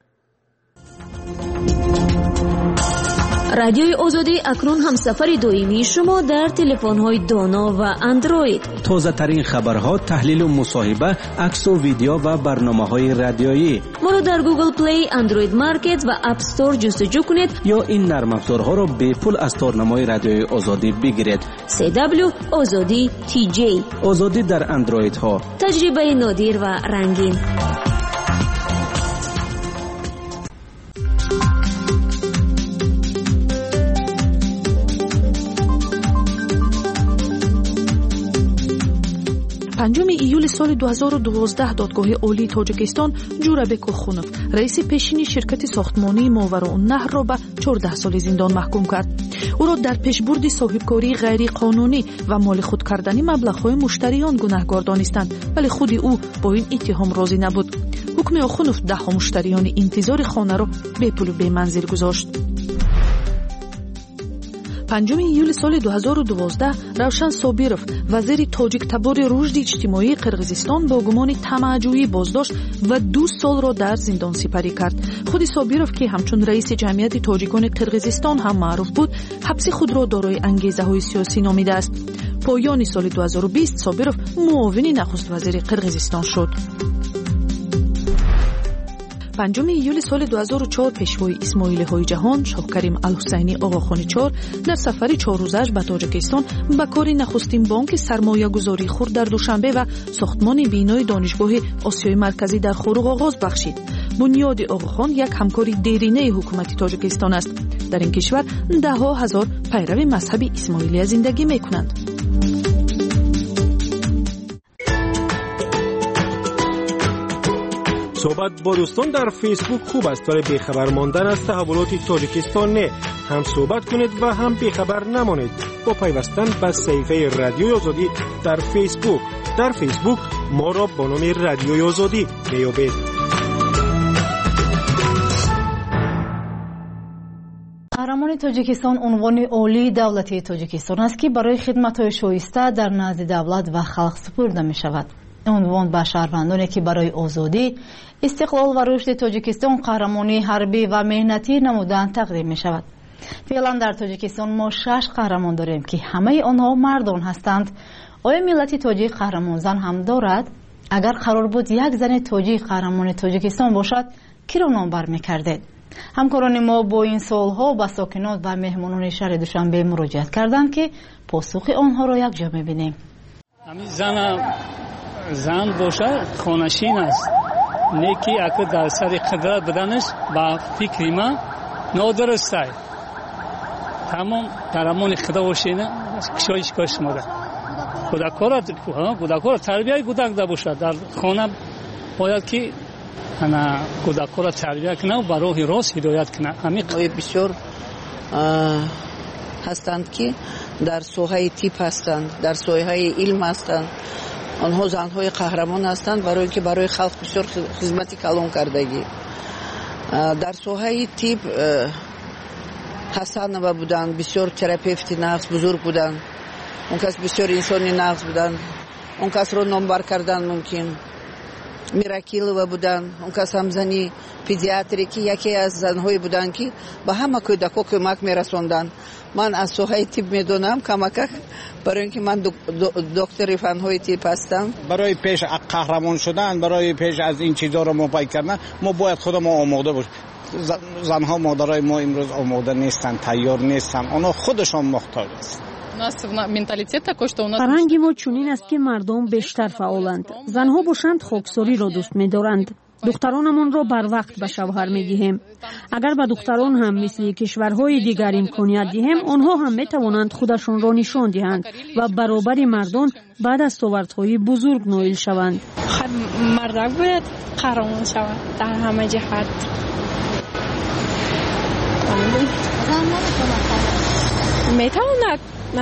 رادیوی آزادی اکنون همسفر دائمی شما در تلفن‌های دانا و اندروید.
تازه ترین خبرها، تحلیل و مصاحبه، عکس و ویدیو و برنامه‌های رادیویی.
ما را در گوگل پلی، اندروید مارکت و اپ استور جستجو کنید
یا این نرم افزارها را به پول از تارنمای رادیوی آزادی بگیرید.
سی دبلیو آزادی تی جی.
آزادی در اندروید ها.
تجربه نادر و رنگین.
پنجم ایول سال دو هزار و دوازده دادگاه عالی تاجیکستان جورابک خونوف رئیس پیشین شرکت ساختمانی ماوراءالنهر را به چهارده سال زندان محکوم کرد. او را در پیشبرد صاحبکاری غیر قانونی و مال خود کردن مبلغ‌های مشتریان گناهکار دانستند، ولی خود او با این اتهام راضی نبود. حکم آخونوف ده مشتریان انتظار خانه را بے پول و بے منزل گذاشت. پنجم ایول سال دو هزار و دوازده روشن صابیروف وزیر تاجیک تبار رشد اجتماعی قرقیزستان با گمان طمع‌جویی بازداشت و دو سال را در زندان سپری کرد. خود صابیروف که همچون رئیس جمعیت تاجیکان قرقیزستان هم معروف بود، حبس خود را دارای انگیزه‌های سیاسی نامیده است. پایان سال دو هزار و بیست صابیروف معاون نخست وزیر قرقیزستان شد. پنجم ایول سال دو هزار و چهار پیشوای اسماعیل های جهان شاه کریم الحسینی آقاخانی چهار در سفر چهار روزش به تاجیکستان به کار نخستین بانک سرمایه گذاری خرد در دوشنبه و ساختمان بینای دانشگاه آسیای مرکزی در خوروغ آغاز بخشید. بنیاد آقاخان یک همکاری دیرینه حکومت تاجیکستان است. در این کشور ده ها هزار پیرو مذهب اسماعیلی زندگی می کنند.
صحبت با دوستان در فیسبوک خوب است، ولی بیخبر ماندن از تحولات تاجیکستان نه. هم صحبت کنید و هم بیخبر نمانید با پیوستن به صفحه رادیوی آزادی در فیسبوک. در فیسبوک ما را با نام رادیوی آزادی بیابید.
قهرمان تاجیکستان عنوان عالی دولتی تاجیکستان است که برای خدمت‌های شایسته در نزد دولت و خلق سپرده می شود. عنوان به شهروندانی که برای آزادی، استقلال و رشد تاجیکستان قهرمانی حربی و مهنتی نمودند تقدیم می شود. فعلا در تاجیکستان ما شش قهرمان داریم که همه آنها مردان هستند. آیا ملت تاجیک قهرمان زن هم دارد؟ اگر قرار بود یک زن تاجیک قهرمان تاجیکستان باشد، کی را نام بر می‌کردید؟ همکاران ما با این سوال‌ها به ساکنان و مهمانان شهر دوشنبه مراجعت کردند که پاسخ آنها را یک جا می‌بینیم.
همین زن زن باشد خانشین است. نیکی اگر در سر قدرت بدنش با فکر ما نادرست است. تمام درمان خدا باشینه کشایش کاش ماده. کودکان کودکان تربیت کودک دا باشد در خانه باید که انا کودکان تربیت کنه و راه راست هدایت کنه. همین
بسیار هستند که در ساحه تیپ هستند، در ساحه علم هستند. آنها زنهای قهرمان هستند برای اینکه برای خلق بسیار خدمتی کلان کردگی. در ساحه تیپ حسن بودند، بسیار تراپیوت نقص بزرگ بودند. اون کس بسیار انسانی نقص بودند. اون کس رو نامبر کردن ممکن. میراکیلова بودند. اون کس هم زنی پدیاتری که یکی از زنهای بودند که به همه کودکان کمک میرسوندند. من از ساحه تیپ میدونم کمک برای اینکه من دکتر فنهای تیپ هستم.
برای پیش قهرمان شدن، برای پیش از این چیزا رو مپای کردن، ما باید خودمون آماده باشیم. زنها مادرای ما امروز آماده نیستن، تیار نیستن. اونا خودشون محتاج هستند.
فرهنگ ما چنین است که مردم بیشتر فعالند. زنها باشند خاکساری را دوست می‌دارند. دخترانمان را بر وقت به شوهر می‌دهیم. اگر به دختران هم مثل کشورهای دیگر امکانیت دهیم، آنها هم می‌توانند خودشان را نشان دهند و برابر مردان بعد از صورت‌های بزرگ نائل شوند.
مردان باید قهرمان شوند در همه جهت. می‌تواند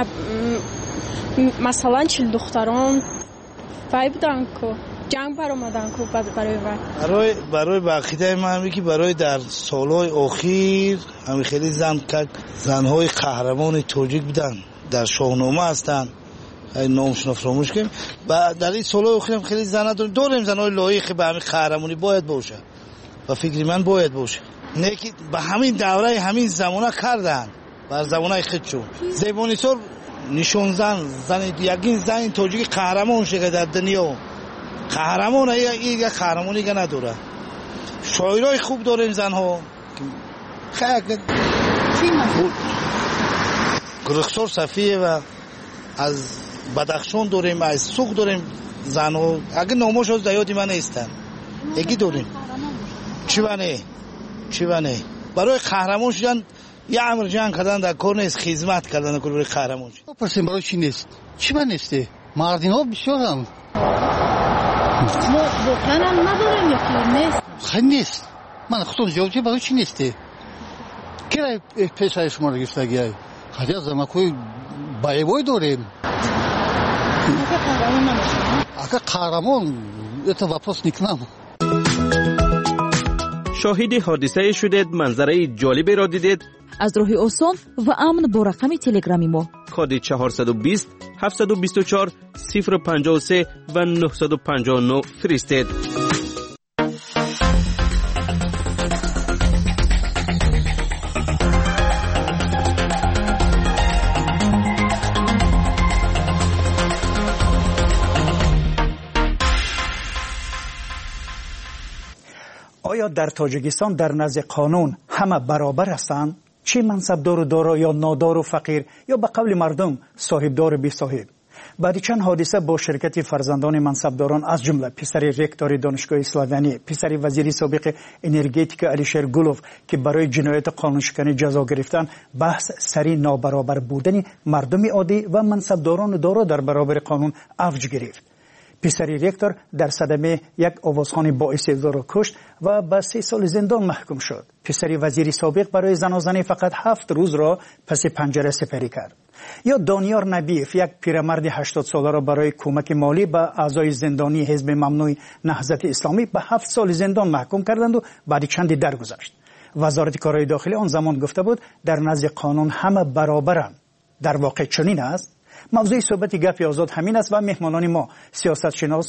مثلا چل دختران فای بودن که جنگ برآمدن که برای
برای برای بقیده ما همی که برای در سالهای اخیر همی خیلی زن که زنهای قهرمان تاجیک بودن در شاهنامه هستن، نامشون فراموش کنیم. و در این سالهای اخیر هم خیلی زن داریم داریم زنهای لایق به همین قهرمانی باید باشه و فکری من باید باشه. نه که به همین دوره همین زمانه کردن بر زمانه خودشون. زبانی سر نشون زن زن یقین زن تاجیک قهرمان شده در دنیا. قهرمان یک قهرمانی که نداره. شاعرای خوب داریم زنها. خیلی رخسار صفیه و از بدخشان داریم، از سوق داریم زنها. اگه نامش از دیادی من نیستن. یکی داریم. چی بانه؟ چی بانه؟ برای قهرمان شدن یه عمر جنگ کردن در کار نیست، خدمت کردن در کار برای قهرمان شدن.
پرسیم برای چی نیست؟ چی من نیسته؟ مردین ها بسیارم.
ما واقعا هم نداریم یکی نیست.
خیلی نیست. من خودم جواب چی برای چی نیسته؟ کی رای پیش شما رو گفتگی های؟ خیلی از ما کوی بایوی داریم. اگه قهرمان ات واپس نکنم.
شاهد حادثه شدید، منظره جالبی را دیدید.
از راه آسان و امن با رقم تلگرامی ما
کد چهارصد و بیست هفتصد و بیست و چهار صفر پنجاه و سه و نهصد و پنجاه و نه فرستید.
آیا در تاجیکستان در نزد قانون همه برابر هستند؟ چه منصبدار و دارا یا نادار و فقیر یا به قول مردم صاحبدار و بی صاحب؟ بعد چند حادثه با شرکت فرزندان منصبداران از جمله پسر رکتور دانشگاه اسلامی، پسر وزیر سابق انرژتیک علیشیر گلوف که برای جنایت قانونشکنی جزا گرفتن، بحث سری نابرابر بودن مردم عادی و منصبداران دارا در برابر قانون اوج گرفت. پسر رکتور در صدمه یک آوازخوان باعث ضرر کشت و به سه سال زندان محکوم شد. پسر وزیر سابق برای زنازنی فقط هفت روز را پس پنجره سپری کرد. یا دانیار نبیف یک پیرمرد هشتاد ساله را برای کمک مالی به اعضای زندانی حزب ممنوع نهضت اسلامی به هفت سال زندان محکوم کردند و بعد چندی درگذشت. وزارت کارهای داخلی آن زمان گفته بود در نزد قانون همه برابرند. در واقع چنین است؟ موضوع صحبت گپ آزاد همین است و مهمانان ما سیاست شناس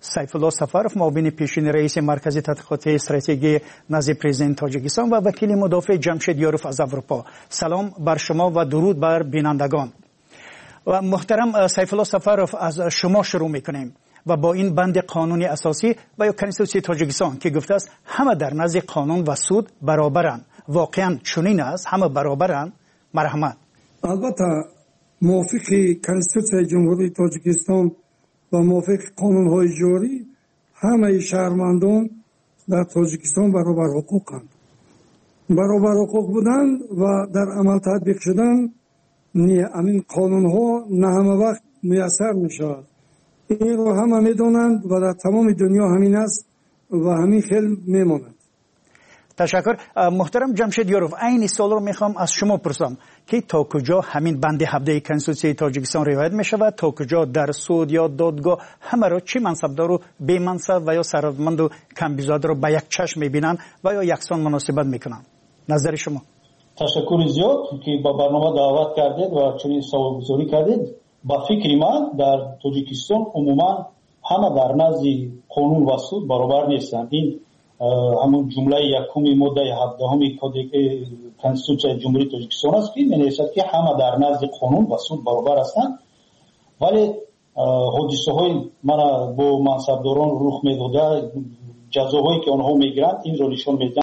سیفالله سفرов معاون پیشین رئیس مرکز تحقیقات استراتژی نزد پرزیدنت تاجیکستان و وکیل مدافع جمشید یاروف از اروپا. سلام بر شما و درود بر بینندگان. و محترم سیفالله سفرов از شما شروع میکنیم و با این بند قانونی اساسی و یا کنستیتوسی تاجیکستان که گفته است همه در نزد قانون و سود برابرند. واقعا چنین است؟ همه برابرند؟ مرحمت.
البته موافق کنستیتوسی جمهوری تاجیکستان و موافق قانون‌های جاری همه شهروندان در تاجیکستان برابر حقوقند. برابر حقوق بودن و در عمل تطبیق شدن همین قانون‌ها نه همه وقت میسر میشود. این رو همه میدونند و در تمام دنیا همین است و همین خیلی میماند.
تشکر. محترم جمشید یاروف، این سوال رو میخوام از شما پرسم که تا کجا همین بند هفده کنستیتوسی تاجیکستان رعایت میشود، تا کجا در سود یا دادگاه همه را چه منصبدار و بی منصب و یا ثروتمند و کم بیزاده رو به یک چشم میبینن و یا یکسان مناسبت میکنن؟ نظر شما؟
تشکر زیاد که با برنامه دعوت کردید و چنین سوال گذاری کردید. با فکر من در تاجیکستان عموما همه در نزد قانون و سود برابر نیستند. این همون جمله یکم ماده هفدهم کنستیتوسی جمهوری تاجیکستان است که می‌نویسد که همه در نزد قانون و سود برابر هستند، ولی حادثه های من با منصبداران رخ میداده، جزاهایی که آنها میگیرند این را نشان میدهند